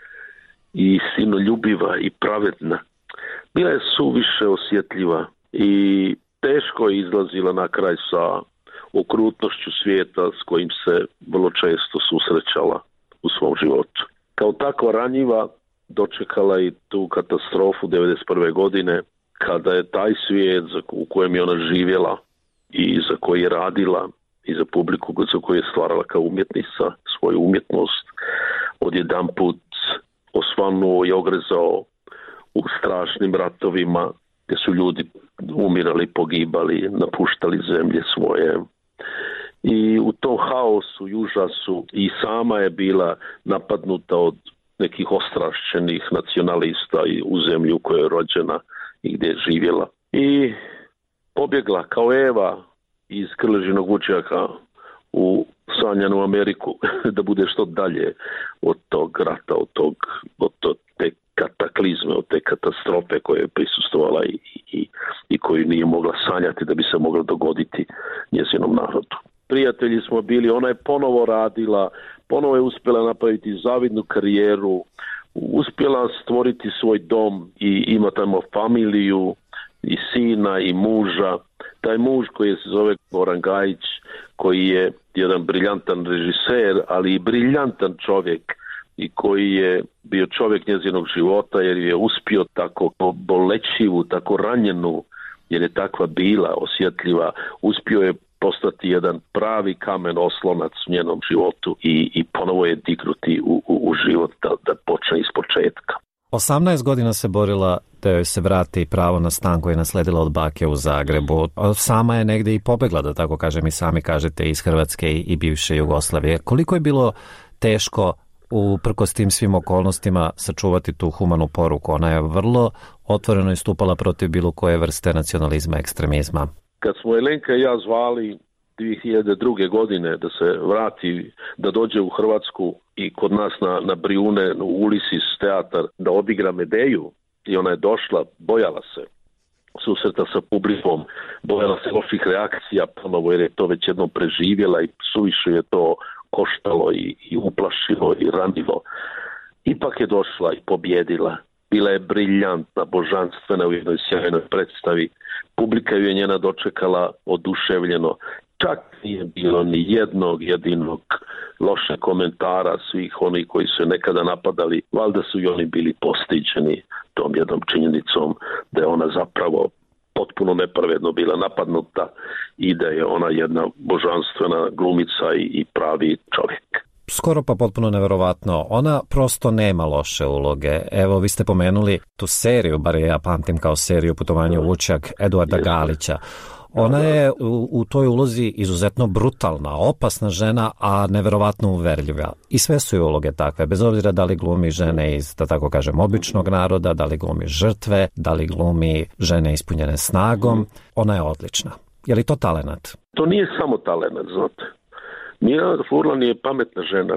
i sinoljubiva i pravedna. Bila je suviše osjetljiva i teško je izlazila na kraj sa okrutnošću svijeta s kojim se vrlo često susrećala u svom životu. Kao takva ranjiva dočekala i tu katastrofu 1991. godine kada je taj svijet u kojem je ona živjela i za koji je radila i za publiku za koju je stvarala kao umjetnica svoju umjetnost odjedanput osvanuo i ogrezao u strašnim ratovima gdje su ljudi umirali, pogibali, napuštali zemlje svoje. I u tom haosu i užasu i sama je bila napadnuta od nekih ostrašćenih nacionalista u zemlju u kojoj je rođena i gdje je živjela. I pobjegla kao Eva iz Krležinog vučjaka u sanjanu Ameriku da bude što dalje od tog rata, od te kataklizme, od te katastrofe koje je prisustvovala i koju nije mogla sanjati da bi se mogla dogoditi njezinom narodu. Prijatelji smo bili, ona je ponovo radila, ponovo je uspjela napraviti zavidnu karijeru, uspjela stvoriti svoj dom i ima tamo familiju i sina i muža. Taj muž koji se zove Goran Gajić, koji je jedan briljantan režiser, ali i briljantan čovjek i koji je bio čovjek njezinog života jer je uspio tako bolećivu, tako ranjenu, jer je takva bila osjetljiva, uspio je postati jedan pravi kamen oslonac u njenom životu i ponovo je dignuti u život da počne iz početka.
18 godina se borila da joj se vrati pravo na stan koji je nasledila od bake u Zagrebu. Sama je negdje i pobegla, da tako kažem, i sami kažete, iz Hrvatske i bivše Jugoslavije. Koliko je bilo teško uprkos tim svim okolnostima sačuvati tu humanu poruku? Ona je vrlo otvoreno istupala protiv bilo koje vrste nacionalizma, ekstremizma.
Kad smo Elenka i ja zvali 2002. godine da se vrati, da dođe u Hrvatsku i kod nas na Brijune, u Ulisis teatar, da odigra Medeju, i ona je došla, bojala se susreta sa publikom, bojala se loših reakcija ponovo, jer je to već jednom preživjela i suviše je to koštalo i uplašilo i ranilo. Ipak je došla i pobjedila. Bila je briljantna, božanstvena u jednoj sjajnoj predstavi. Publika ju je njena dočekala oduševljeno. Čak nije bilo ni jednog jedinog loše komentara svih onih koji su je nekada napadali. Valjda su i oni bili postiđeni tom jednom činjenicom da je ona zapravo potpuno nepravedno bila napadnuta i da je ona jedna božanstvena glumica i pravi čovjek.
Skoro pa potpuno neverovatno. Ona prosto nema loše uloge. Evo, vi ste pomenuli tu seriju, bar ja pamtim kao seriju Putovanje u Vučjak Eduarda Galića. Ona je u toj ulozi izuzetno brutalna, opasna žena, a neverovatno uverljiva. I sve su joj uloge takve, bez obzira da li glumi žene iz, da tako kažem, običnog naroda, da li glumi žrtve, da li glumi žene ispunjene snagom. Ona je odlična. Je li to talenat?
To nije samo talenat, znate. Mira Furlan je pametna žena,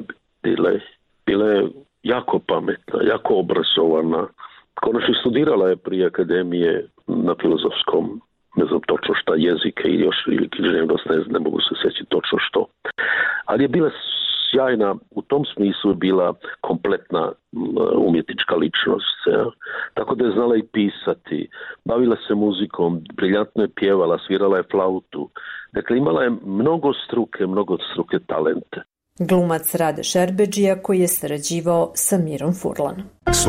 bila je jako pametna, jako obrazovana. Konačno studirala je prije akademije na filozofskom, ne znam točno šta, jezike ili još, ili književnost, ne mogu se sjećati točno što. Ali je bila sjajna, u tom smislu je bila kompletna umjetnička ličnost. Ja. Tako da je znala i pisati, bavila se muzikom, briljantno je pjevala, svirala je flautu. Dakle, imala je mnogo struke talente.
Glumac Rade Šerbedžija koji je sarađivao sa Mirom Furlan.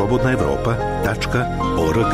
slobodnaevropa.org.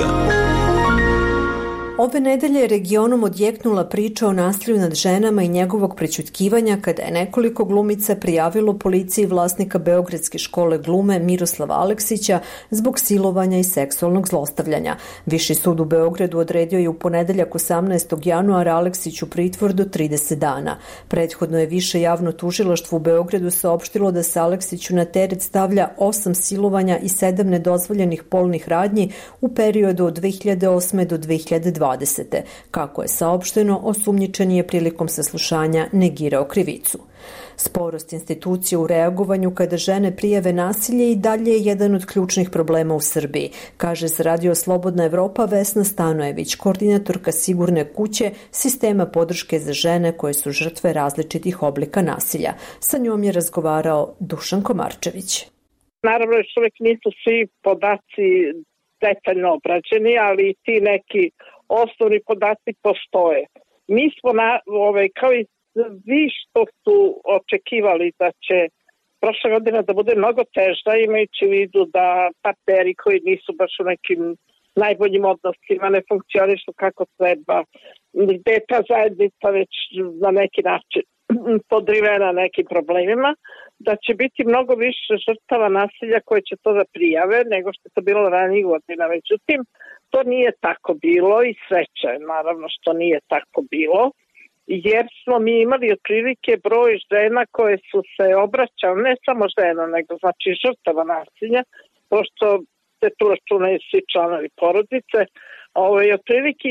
Ove nedelje je regionom odjeknula priča o nasilju nad ženama i njegovog prećutkivanja kada je nekoliko glumica prijavilo policiji vlasnika Beogradske škole glume Miroslava Aleksića zbog silovanja i seksualnog zlostavljanja. Viši sud u Beogradu odredio je u ponedeljak 18. januara Aleksiću pritvor do 30 dana. Prethodno je više javno tužilaštvo u Beogradu saopštilo da se Aleksiću na teret stavlja 8 silovanja i 7 nedozvoljenih polnih radnji u periodu od 2008. do 2020. Kako je saopšteno, osumnjičeni je prilikom saslušanja negirao krivicu. Sporost institucije u reagovanju kada žene prijave nasilje i dalje je jedan od ključnih problema u Srbiji, kaže za Radio Slobodna Evropa Vesna Stanojević, koordinatorka Sigurne kuće, sistema podrške za žene koje su žrtve različitih oblika nasilja. Sa njom je razgovarao Dušan Komarčević.
Naravno, još uvijek nisu svi podaci detaljno obrađeni, ali ti neki osnovni podaci postoje. Mi smo kao i svi što su očekivali da će prošla godina da bude mnogo teža, imajući u vidu da partneri koji nisu baš u nekim najboljim odnosima ne funkcionišu kako treba, gde je ta zajednica već na neki način podrivena nekim problemima, da će biti mnogo više žrtava nasilja koje će to da prijave nego što je to bilo ranijih godina. Međutim, to nije tako bilo i sreća je naravno što nije tako bilo, jer smo mi imali otprilike broj žena koje su se obraćale, ne samo žena, nego znači žrtava nasilja, pošto se tu računaju svi članovi porodice, otprilike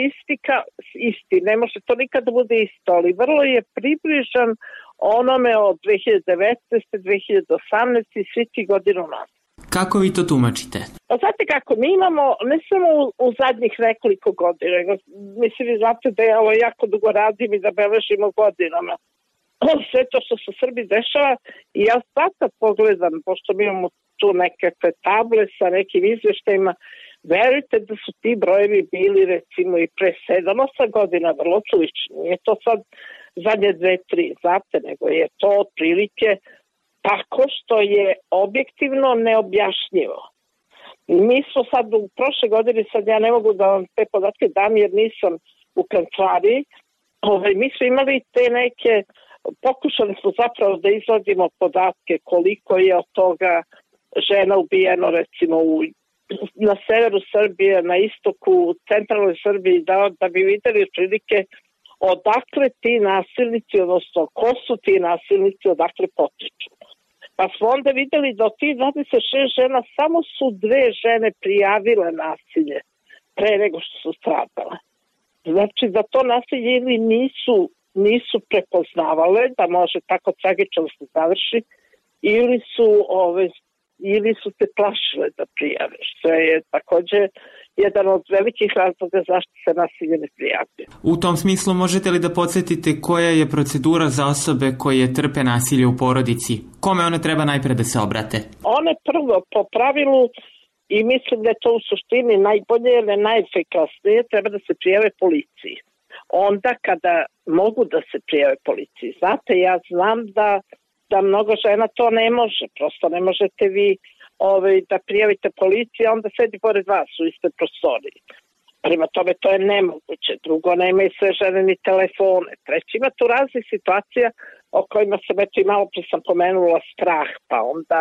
isti, ne može to nikada da bude isto, ali vrlo je približan onome od 2019. 2018. i svi ti godinu nazad.
Kako vi to tumačite?
Pa znate kako, mi imamo, ne samo u zadnjih nekoliko godina, mislim vi znate da ja ovo jako dugo radim i da beležimo godinama sve to što se u Srbiji dešava i ja sad kad pogledam, pošto mi imamo tu nekakve table sa nekim izveštajima, verujte da su ti brojevi bili recimo i pre 7-8 godina vrlo slični. Nije to sad zadnje 2-3, znate, nego je to otprilike tako što je objektivno neobjašnjivo. Mi smo sad u prošle godine, sad ja ne mogu da vam te podatke dam jer nisam u kancelariji, mi smo imali te neke, pokušali smo zapravo da izvadimo podatke koliko je od toga žena ubijeno recimo u na severu Srbije, na istoku, u centralnoj Srbiji, da bi videli prilike odakle ti nasilnici, odnosno ko su ti nasilnici, odakle potiču. Pa smo onda videli da od tih 26 žena samo su 2 žene prijavile nasilje pre nego što su stradale. Znači da to nasilje ili nisu prepoznavale da može tako tragično se završi, ili su se plašile da prijave, što je takođe jedan od velikih razloga zašto se nasilje ne prijavljuje.
U tom smislu možete li da podsjetite koja je procedura za osobe koje trpe nasilje u porodici? Kome one treba najpre da se obrate?
One prvo po pravilu, i mislim da je to u suštini najbolje ili najefikasnije, treba da se prijave policiji. Onda kada mogu da se prijave policiji. Znate, ja znam da mnogo žena to ne može. Prosto ne možete vi da prijavite policiju, a onda sedi pored vas u istoj prostoriji. Prema tome to je nemoguće. Drugo, nemaju sve žene ni telefone. Treći, ima tu raznih situacija o kojima sam eto i malo pre sam pomenula strah, pa onda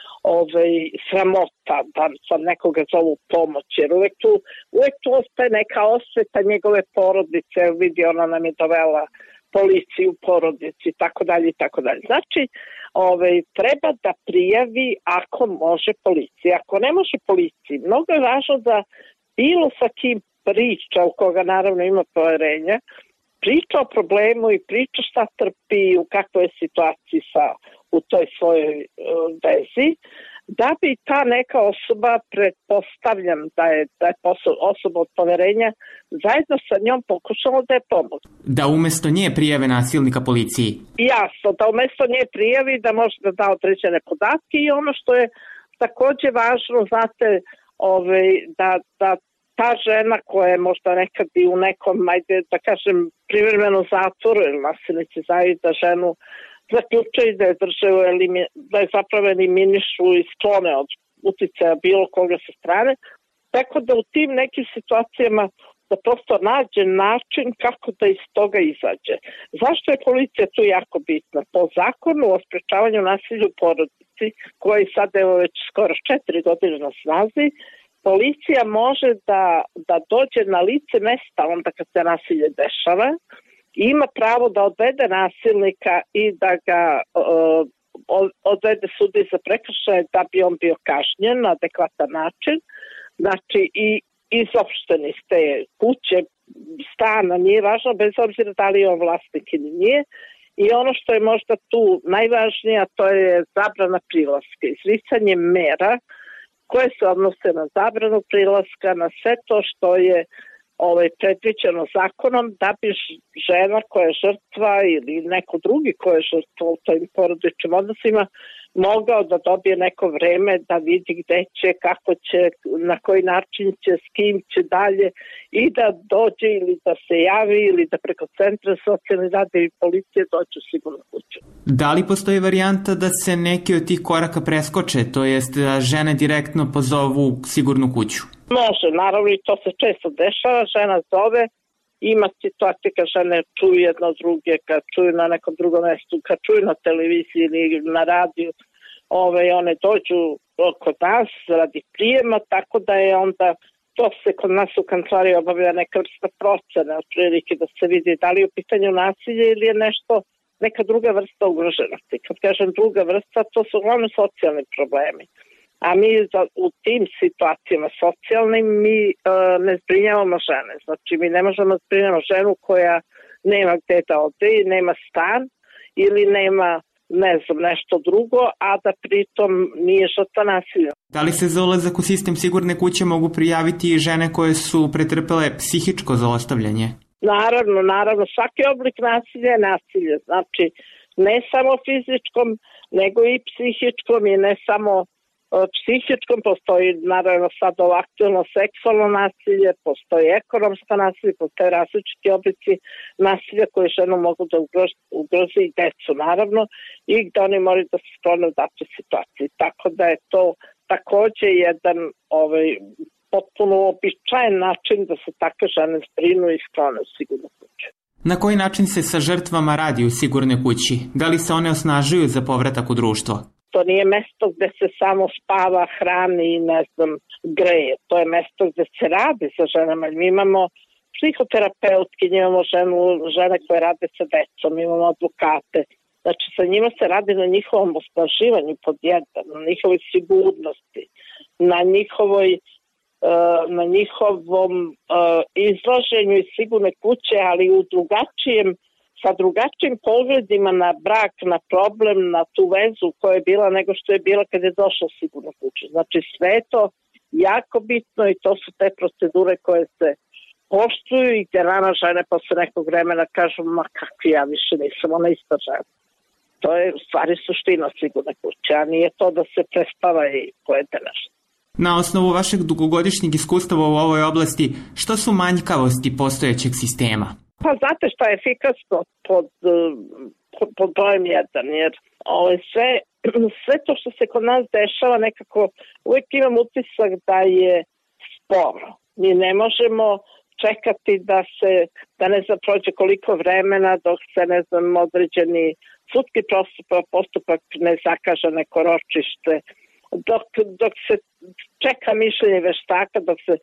sramota da sam nekoga zovu pomoć, jer uvek tu ostaje neka osveta njegove porodice, vidi ona nam je dovela policiju u porodici, tako dalje i tako dalje. Znači, treba da prijavi ako može policija. Ako ne može policiji, mnogo je važno da bilo sa kim priča, u koga naravno ima poverenja, priča o problemu i priča šta trpi, u kakvoj je situaciji u toj svojoj vezi, da bi ta neka osoba, pretpostavljam da je osoba od poverenja, zajedno sa njom pokušala da je pomoći.
Da umesto nje prijave nasilnika policiji?
Jasno, da umesto nje prijavi, da može da da određene podatke i ono što je takođe važno, znate, da ta žena koja je možda nekad i u nekom, da kažem, privremeno zatvoru, ili nasilnici znaju da ženu zaključaju da je držaju, da je zapravo eliminišu i sklone od uticaja bilo koga sa strane, tako da u tim nekim situacijama da prosto nađe način kako da iz toga izađe. Zašto je policija tu jako bitna? Po zakonu o sprečavanju nasilja u porodici, koji sad evo već skoro 4 godine na snazi, policija može da dođe na lice mesta onda kad se nasilje dešava, ima pravo da odvede nasilnika i da ga odvede sudi za prekršaje da bi on bio kažnjen na adekvatan način. Znači i izopšteni iz te kuće, stana, nije važno bez obzira da li je on vlasnik ili nije. I ono što je možda tu najvažnije, to je zabrana prilaska, izricanje mera koje se odnose na zabranu prilaska, na sve to što je predviđeno zakonom, da bi žena koja je žrtva ili neko drugi koja je žrtva u tojim porodičnim odnosima mogao da dobije neko vreme da vidi gde će, kako će, na koji način će, s kim će dalje i da dođe ili da se javi ili da preko centra socijalne rade i policije dođe u sigurnu kuću.
Da li postoji varijanta da se neki od tih koraka preskoče, to jest da žene direktno pozovu sigurnu kuću?
Može, naravno i to se često dešava, žena zove, ima situacije kad žene čuju jedno druge, kad čuju na nekom drugom mestu, kad čuju na televiziji ili na radiju, one dođu kod nas radi prijema, tako da je onda to se kod nas u kancelariji obavlja neka vrsta procene, otprilike da se vidi da li je u pitanju nasilje ili je neka druga vrsta ugroženosti. Kad kažem druga vrsta, to su uglavnom socijalni problemi. A mi u tim situacijama socijalnim mi ne zbrinjavamo žene. Znači mi ne možemo zbrinjavamo ženu koja nema gde da ode, nema stan ili nema nešto drugo, a da pritom nije žrtva nasilja.
Da li se za ulazak u sistem sigurne kuće mogu prijaviti i žene koje su pretrpele psihičko zlostavljanje?
Naravno, svaki oblik nasilja je nasilje. Znači ne samo fizičkom, nego i psihičkom i ne samo psihičkom, postoji naravno sad ovo aktualno seksualno nasilje, postoji ekonomsko nasilje, postoje različiti oblici nasilja koje ženu mogu da ugrozi i decu naravno i da oni moraju da se sklone u datoj situaciji. Tako da je to takođe jedan potpuno običajen način da se takve žene zbrinu i sklone u sigurnu kuću.
Na koji način se sa žrtvama radi u sigurnoj kući? Da li se one osnažuju za povratak u društvo?
To nije mesto gde se samo spava, hrani i ne znam, greje. To je mesto gde se radi sa ženama. Mi imamo psihoterapeutkinje, imamo žene koje rade sa decom, imamo advokate. Znači sa njima se radi na njihovom osnaživanju pod jedan, na njihovoj sigurnosti, na njihovom izlaženju iz sigurne kuće, ali u sa drugačijim pogledima na brak, na problem, na tu vezu koja je bila nego što je bila kad je došla u sigurnu kuću. Znači sve je to jako bitno i to su te procedure koje se poštuju i gdje rana žene posle nekog vremena kažu, ma kakvi, ja više nisam ona ista žena. To je u stvari suština sigurne kuće, a nije to da se prespava i pojede nešto.
Na osnovu vašeg dugogodišnjeg iskustva u ovoj oblasti, što su manjkavosti postojećeg sistema?
Pa znate šta je efikasno pod brojem jedan, jer sve to što se kod nas dešava nekako uvijek imam utisak da je sporo. Mi ne možemo čekati da ne znam prođe koliko vremena dok se ne znam određeni sudski postupak ne zakaže neko ročište, dok se čeka mišljenje veštaka, dok se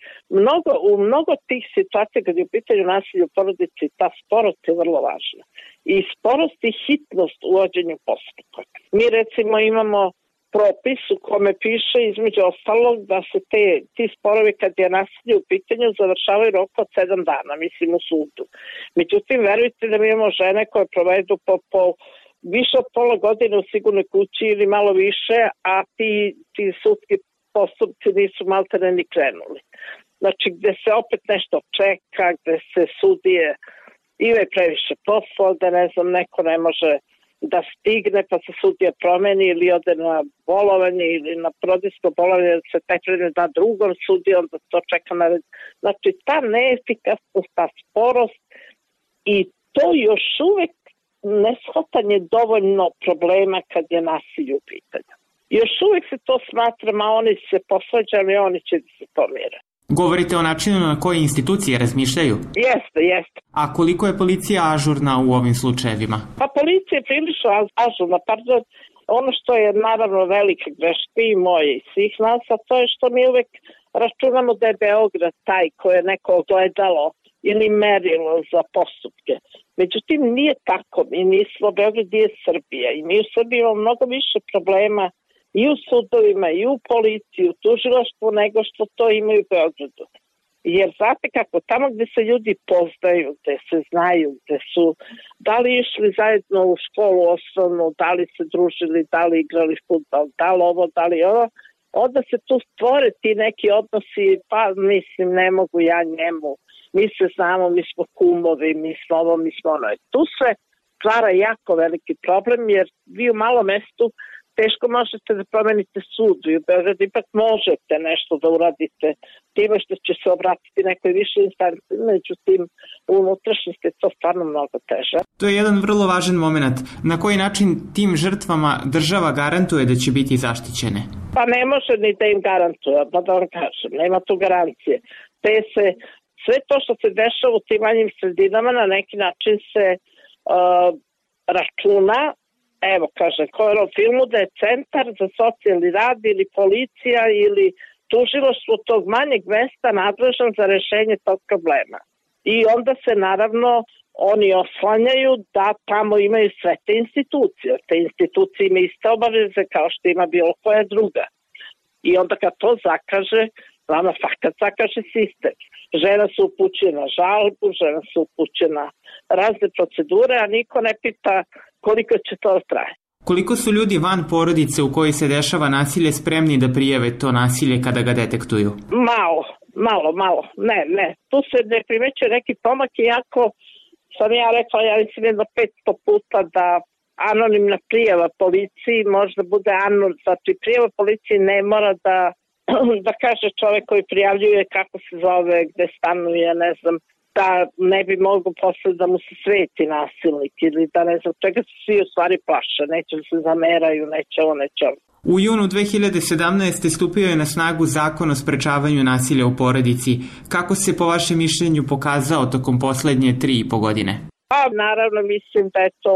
u mnogo tih situacija kad je u pitanju nasilja u porodici, ta sporost je vrlo važna. I sporost i hitnost u vođenju postupaka. Mi recimo imamo propis u kome piše između ostalog da se ti sporovi kad je nasilje u pitanju završavaju rok od 7 dana, mislim u sudu. Međutim, verujte da mi imamo žene koje provedu po više od pola godine u sigurnoj kući ili malo više, a ti sudski postupci nisu maltene ni krenuli. Znači, gde se opet nešto čeka, gde se sudije imaju previše posla, da ne znam, neko ne može da stigne, pa se sudija promeni ili ode na bolovanje ili na porodilsko bolovanje, da se teče da drugom sudiji, onda to čeka na red. Znači, ta neefikasnost, ta sporost i to još uvek neshvatanje dovoljno problema kad je nasilje u pitanju. Još uvijek se to smatra, ma oni se posvađali, oni će da se pomire.
Govorite o načinu na koje institucije razmišljaju?
Jeste.
A koliko je policija ažurna u ovim slučajevima?
Pa policija je prilično ažurna, ono što je naravno velika greška i moje i svih nas, a to je što mi uvek računamo da je Beograd taj koje je neko ogledalo ili merilo za postupke. Međutim, nije tako. Beograd nije Srbija i mi u Srbiji imamo mnogo više problema i u sudovima, i u policiji, u tužilaštvu nego što to imaju u Beogradu. Jer znate kako, tamo gde se ljudi poznaju, gde se znaju, gde su da li išli zajedno u školu osnovnu, da li se družili, da li igrali fudbal, da li ovo, da li ovo, onda se tu stvore ti neki odnosi, pa mislim ne mogu ja njemu, mi se znamo, mi smo kumovi, mi smo ovo, mi smo ono. Tu se stvara jako veliki problem jer vi u malom mestu teško možete da promenite sud i u Beogradu ipak možete nešto da uradite time što će se obratiti nekoj više instanci, međutim u unutrašnjosti je to stvarno mnogo teže.
To je jedan vrlo važan moment. Na koji način tim žrtvama država garantuje da će biti zaštićene?
Pa ne može ni da im garantuje, pa da vam kažem, nema tu garancije. Sve to što se dešava u tim manjim sredinama na neki način se računa. Evo, kažem, kao je u filmu da je centar za socijalni rad ili policija ili tužilaštvo tog manjeg mesta nadležan za rešenje tog problema. I onda se naravno oni oslanjaju da tamo imaju sve te institucije. Te institucije imaju iste obaveze kao što ima bilo koja druga. I onda kad to zakaže, vama fakat zakaže sistem. Žena se upućuje na žalbu, žena se upućuje na razne procedure, a niko ne pita koliko će to traje.
Koliko su ljudi van porodice u kojoj se dešava nasilje spremni da prijave to nasilje kada ga detektuju?
Malo. Ne. Tu se ne primećuje neki pomak, iako sam ja rekla, ja mislim jedno 500 puta da anonimna prijava policiji možda bude znači prijava policiji ne mora da kaže čovek koji prijavljuje kako se zove, gde stanuje, ne znam, da ne bi mogo posle da mu se sveti nasilnik ili da ne znam čega se svi u stvari plaše, neće da se zameraju, neće ovo.
U junu 2017. stupio je na snagu Zakon o sprečavanju nasilja u porodici. Kako se po vašem mišljenju pokazao tokom poslednje 3,5 godine?
Pa naravno mislim da je to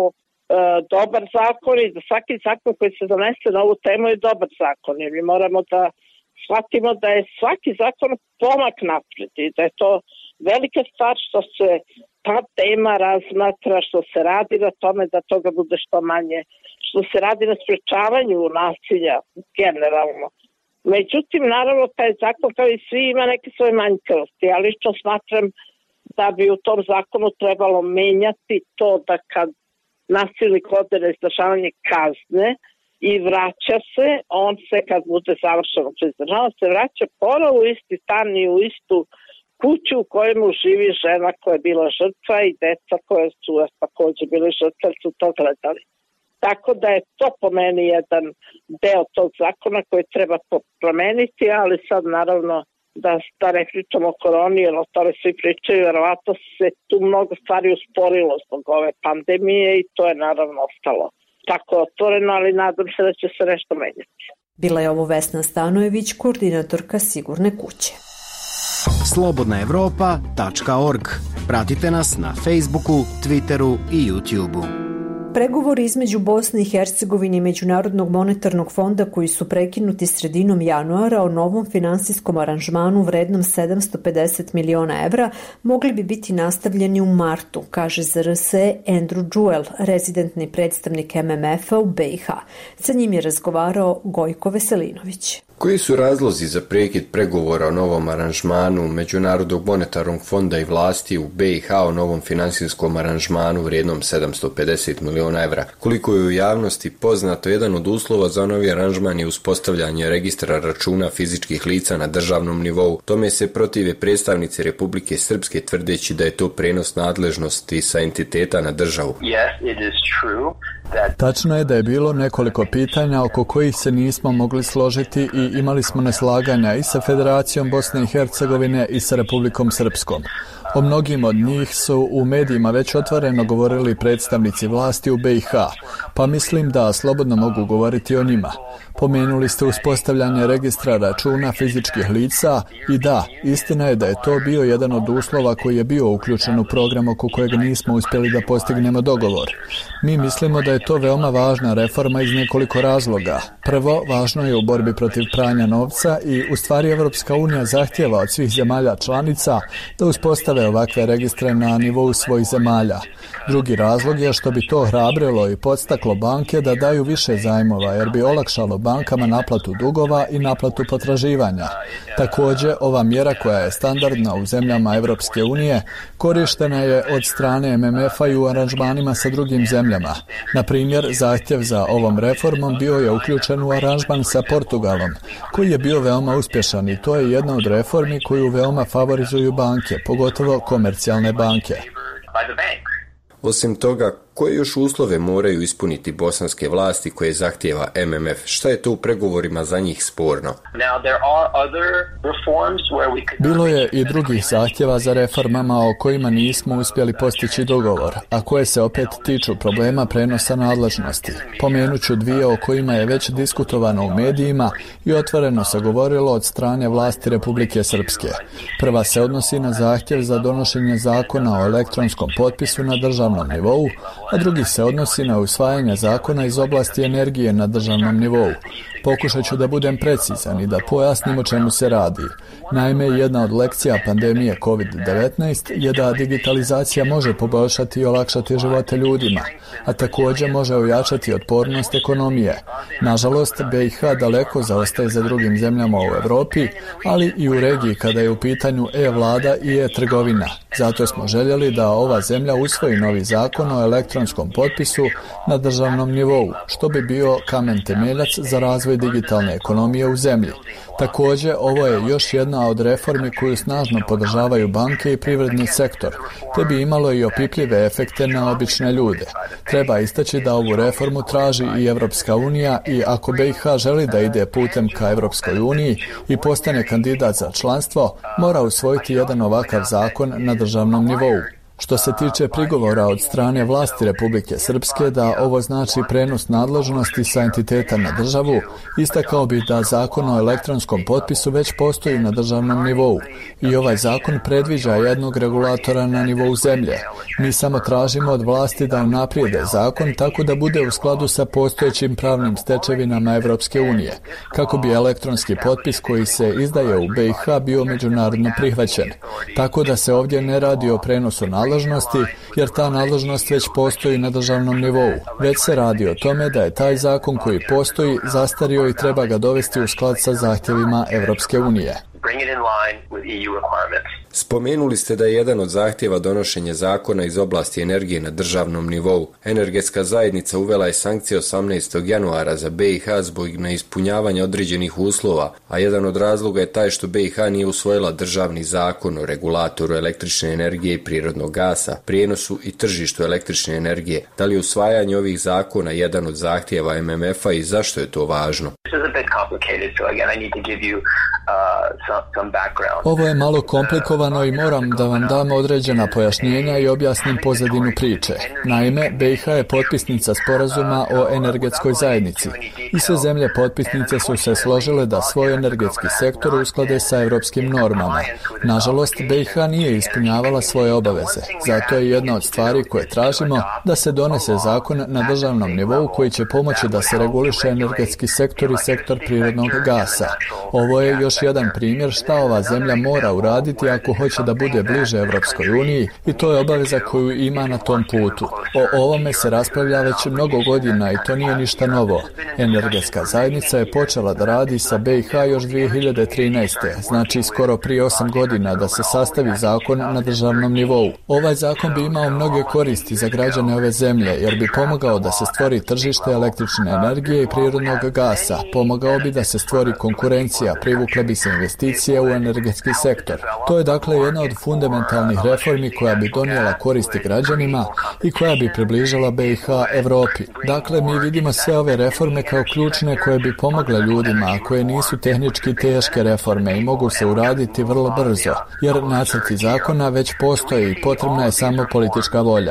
dobar zakon i da svaki zakon koji se donese na ovu temu je dobar zakon. Jer mi moramo da shvatimo da je svaki zakon pomak napred i da je to velika stvar što se ta tema razmatra, što se radi na tome da toga bude što manje, što se radi na sprečavanju nasilja generalno. Međutim, naravno, taj zakon kao i svi ima neke svoje manjkavosti. Ja lično smatram da bi u tom zakonu trebalo menjati to da kad nasilnik ode na izdržavanje kazne i vraća se, on se kad bude završeno izdržavanje, se vraća ponovo u isti stan i u istu kuću u kojemu živi žena koja je bila žrtva i deca koje su takođe bili žrtve, su to gledali. Tako da je to po meni jedan deo tog zakona koji treba promeniti, ali sad naravno da ne pričamo o koroni, jer o tome svi pričaju, verovatno se tu mnogo stvari usporilo zbog ove pandemije i to je naravno ostalo tako otvoreno, ali nadam se da će se nešto menjati.
Bila je ovo Vesna Stanojević, koordinatorka Sigurne kuće.
slobodnaevropa.org. Pratite nas na Facebooku, Twitteru i YouTubeu.
Pregovori između Bosne i Hercegovine i Međunarodnog monetarnog fonda koji su prekinuti sredinom januara o novom finansijskom aranžmanu vrednom 750 miliona evra mogli bi biti nastavljeni u martu, kaže za RSE Andrew Jewell, rezidentni predstavnik MMF-a u BiH. Sa njim je razgovarao Gojko Veselinović.
Koji su razlozi za prekid pregovora o novom aranžmanu Međunarodnog monetarnog fonda i vlasti u BiH o novom finansijskom aranžmanu vrijednom 750 miliona evra? Koliko je u javnosti poznato, jedan od uslova za novi aranžman je uspostavljanje registra računa fizičkih lica na državnom nivou. Tome se protive predstavnici Republike Srpske tvrdeći da je to prenos nadležnosti sa entiteta na državu.
Tačno je da je bilo nekoliko pitanja oko kojih se nismo mogli složiti i imali smo neslaganja i sa Federacijom Bosne i Hercegovine i sa Republikom Srpskom. O mnogim od njih su u medijima već otvoreno govorili predstavnici vlasti u BiH, pa mislim da slobodno mogu govoriti o njima. Pomenuli ste uspostavljanje registra računa fizičkih lica i da, istina je da je to bio jedan od uslova koji je bio uključen u program oko kojeg nismo uspjeli da postignemo dogovor. Mi mislimo da je to veoma važna reforma iz nekoliko razloga. Prvo, važno je u borbi protiv pranja novca i u stvari Evropska unija zahtjeva od svih zemalja članica da uspostave ovakve registre na nivou svojih zemalja. Drugi razlog je što bi to hrabrilo i podstaklo banke da daju više zajmova jer bi olakšalo bankama naplatu dugova i naplatu potraživanja. Također, ova mjera koja je standardna u zemljama Evropske unije korištena je od strane MMF-a i u aranžmanima sa drugim zemljama. Na primjer, zahtjev za ovom reformom bio je uključen u aranžman sa Portugalom, koji je bio veoma uspješan i to je jedna od reformi koju veoma favorizuju banke, pogotovo komercijalne banke.
Osim toga, koje još uslove moraju ispuniti bosanske vlasti koje zahtijeva MMF? Šta je to u pregovorima za njih sporno?
Bilo je i drugih zahtjeva za reformama o kojima nismo uspjeli postići dogovor, a koje se opet tiču problema prenosa nadležnosti. Pomenut ću dvije o kojima je već diskutovano u medijima i otvoreno se govorilo od strane vlasti Republike Srpske. Prva se odnosi na zahtjev za donošenje zakona o elektronskom potpisu na državnom nivou, a drugi se odnosi na usvajanje zakona iz oblasti energije na državnom nivou. Pokušat ću da budem precizan i da pojasnim o čemu se radi. Naime, jedna od lekcija pandemije COVID-19 je da digitalizacija može poboljšati i olakšati živote ljudima, a također može ojačati otpornost ekonomije. Nažalost, BiH daleko zaostaje za drugim zemljama u Europi, ali i u regiji kada je u pitanju e-vlada i e-trgovina. Zato smo željeli da ova zemlja usvoji novi zakon o elektronskom potpisu na državnom nivou, što bi bio kamen temeljac za razvoj digitalne ekonomije u zemlji. Također, ovo je još jedna od reformi koju snažno podržavaju banke i privredni sektor, te bi imalo i opipljive efekte na obične ljude. Treba istaći da ovu reformu traži i Evropska unija i ako BiH želi da ide putem ka Evropskoj uniji i postane kandidat za članstvo, mora usvojiti jedan ovakav zakon na državnom nivou. Što se tiče prigovora od strane vlasti Republike Srpske da ovo znači prenos nadležnosti sa entiteta na državu, istakao bi da zakon o elektronskom potpisu već postoji na državnom nivou i ovaj zakon predviđa jednog regulatora na nivou zemlje. Mi samo tražimo od vlasti da unaprijede zakon tako da bude u skladu sa postojećim pravnim stečevinama Evropske unije, kako bi elektronski potpis koji se izdaje u BiH bio međunarodno prihvaćen. Tako da se ovdje ne radi o prenosu nadležnosti, jer ta nadležnost već postoji na državnom nivou. Već se radi o tome da je taj zakon koji postoji zastario i treba ga dovesti u sklad sa zahtjevima Evropske unije.
Spomenuli ste da je jedan od zahtjeva donošenje zakona iz oblasti energije na državnom nivou. Energetska zajednica uvela je sankcije 18. januara za BiH zbog neispunjavanja određenih uslova, a jedan od razloga je taj što BiH nije usvojila državni zakon o regulatoru električne energije i prirodnog gasa, prijenosu i tržištu električne energije. Da li je usvajanje ovih zakona jedan od zahtjeva MMF-a i zašto je to važno?
Ovo je malo komplikovano i moram da vam dam određena pojašnjenja i objasnim pozadinu priče. Naime, BiH je potpisnica sporazuma o energetskoj zajednici i sve zemlje potpisnice su se složile da svoj energetski sektor usklade sa evropskim normama. Nažalost, BiH nije ispunjavala svoje obaveze. Zato je jedna od stvari koje tražimo da se donese zakon na državnom nivou koji će pomoći da se reguliše energetski sektor i sektor prirodnog gasa. Ovo je još jedan primjer šta ova zemlja mora uraditi ako hoće da bude bliže Evropskoj uniji i to je obaveza koju ima na tom putu. O ovome se raspravlja već mnogo godina i to nije ništa novo. Energetska zajednica je počela da radi sa BiH još 2013. Znači skoro prije 8 godina da se sastavi zakon na državnom nivou. Ovaj zakon bi imao mnoge koristi za građane ove zemlje jer bi pomogao da se stvori tržište električne energije i prirodnog gasa, pomogao bi da se stvori konkurencija, privukle bi se investicije u energetski sektor. To je dakle jedna od fundamentalnih reformi koja bi donijela koristi građanima i koja bi približila BiH Evropi. Dakle, mi vidimo sve ove reforme kao ključne koje bi pomogle ljudima, a koje nisu tehnički teške reforme i mogu se uraditi vrlo brzo, jer nacrti zakona već postoji i potrebna je samo politička volja.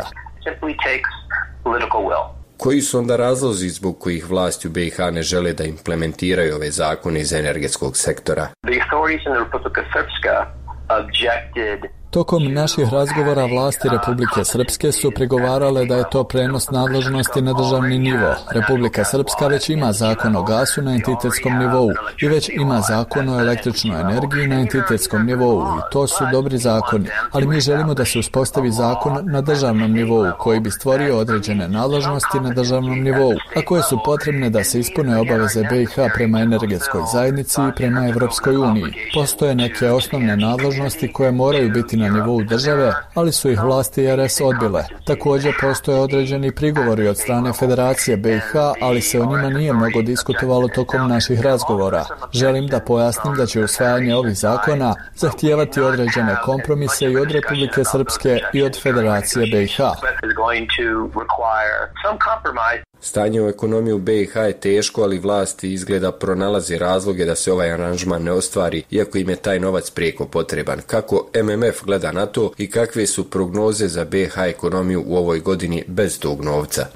Koji su onda razlozi zbog kojih vlasti u BiH ne žele da implementiraju ove zakone iz energetskog sektora?
Tokom naših razgovora vlasti Republike Srpske su pregovarale da je to prenos nadležnosti na državni nivo. Republika Srpska već ima zakon o gasu na entitetskom nivou i već ima zakon o električnoj energiji na entitetskom nivou i to su dobri zakoni, ali mi želimo da se uspostavi zakon na državnom nivou koji bi stvorio određene nadležnosti na državnom nivou, a koje su potrebne da se ispune obaveze BiH prema energetskoj zajednici i prema Evropskoj uniji. Postoje neke osnovne nadležnosti koje moraju biti na nivou države, ali su ih vlasti RS odbile. Također postoje određeni prigovori od strane Federacije BiH, ali se o njima nije mnogo diskutovalo tokom naših razgovora. Želim da pojasnim da će usvajanje ovih zakona zahtijevati određene kompromise i od Republike Srpske i od Federacije BiH.
Stanje u ekonomiji u BiH je teško, ali vlasti izgleda pronalazi razloge da se ovaj aranžman ne ostvari, iako im je taj novac prijeko potreban. Kako MMF gleda na to i kakve su prognoze za BiH ekonomiju u ovoj godini bez tog novca?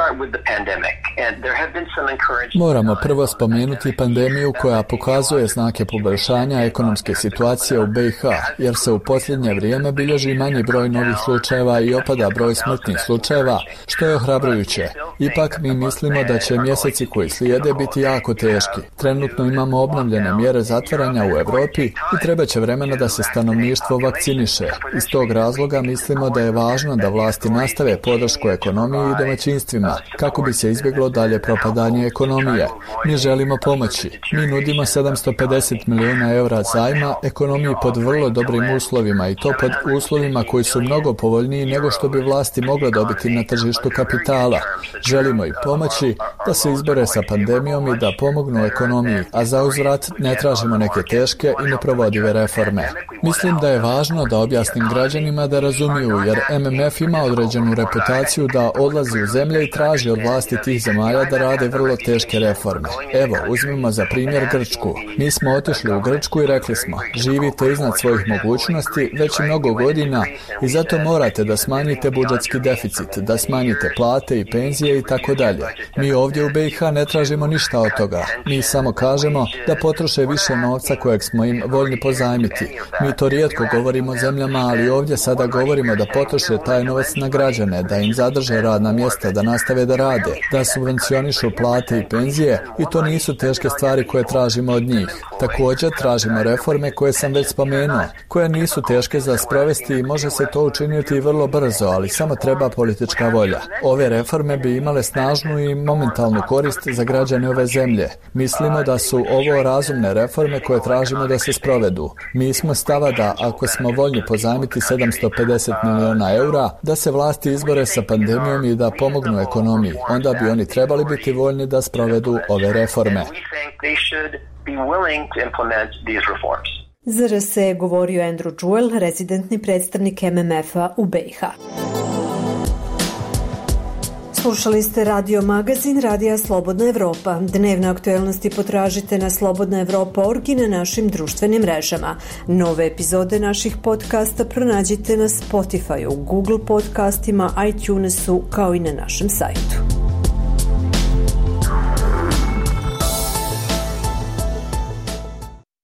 Moramo prvo spomenuti pandemiju koja pokazuje znake poboljšanja ekonomske situacije u BiH, jer se u posljednje vrijeme bilježi manji broj novih slučajeva i opada broj smrtnih slučajeva, što je ohrabrujuće. Ipak mi mislimo da će mjeseci koji slijede biti jako teški. Trenutno imamo obnovljene mjere zatvaranja u Evropi i treba će vremena da se stanovništvo vakciniše. Iz tog razloga mislimo da je važno da vlasti nastave podršku ekonomiji i domaćinstvima, kako bi se izbjeglo dalje propadanje ekonomije. Mi želimo pomoći. Mi nudimo 750 milijuna eura zajma ekonomiji pod vrlo dobrim uslovima i to pod uslovima koji su mnogo povoljniji nego što bi vlasti mogle dobiti na tržištu kapitala. Želimo i pomoći da se izbore sa pandemijom i da pomognu ekonomiji, a za uzvrat ne tražimo neke teške i neprovodive reforme. Mislim da je važno da objasnim građanima da razumiju, jer MMF ima određenu reputaciju da odlazi u zemlje i traži od vlasti tih zemalja da rade vrlo teške reforme. Evo, uzmimo za primjer Grčku. Mi smo otišli u Grčku i rekli smo, živite iznad svojih mogućnosti već i mnogo godina i zato morate da smanjite budžetski deficit, da smanjite plate i penzije i tako dalje. Mi ovdje u BiH ne tražimo ništa od toga. Mi samo kažemo da potroše više novca kojeg smo im voljni pozajmiti. Mi to rijetko govorimo zemljama, ali ovdje sada govorimo da potroše taj novac na građane, da im zadrže radna mjesta, da nastave da rade, da subvencionišu plate i penzije i to nisu teške stvari koje tražimo od njih. Također tražimo reforme koje sam već spomenuo, koje nisu teške za sprovesti i može se to učiniti vrlo brzo, ali samo treba politička volja. Ove reforme bi imale snažnu i momentalnu korist za građane ove zemlje. Mislimo da su ovo razumne reforme koje tražimo da se sprovedu. Mi smo stava da ako smo voljni pozajmiti 750 miliona eura, da se vlasti izbore sa pandemijom i da pomognu ekonomiji, onda bi oni trebali biti voljni da sprovedu ove reforme.
Za RS je govorio Andrew Jewell, rezidentni predstavnik MMF-a u BiH. Slušali ste Radio magazin Radija Slobodna Evropa. Dnevne aktuelnosti potražite na slobodnaevropa.org i na našim društvenim mrežama. Nove epizode naših podcasta pronađite na Spotify, Google podcastima, iTunesu kao i na našem sajtu.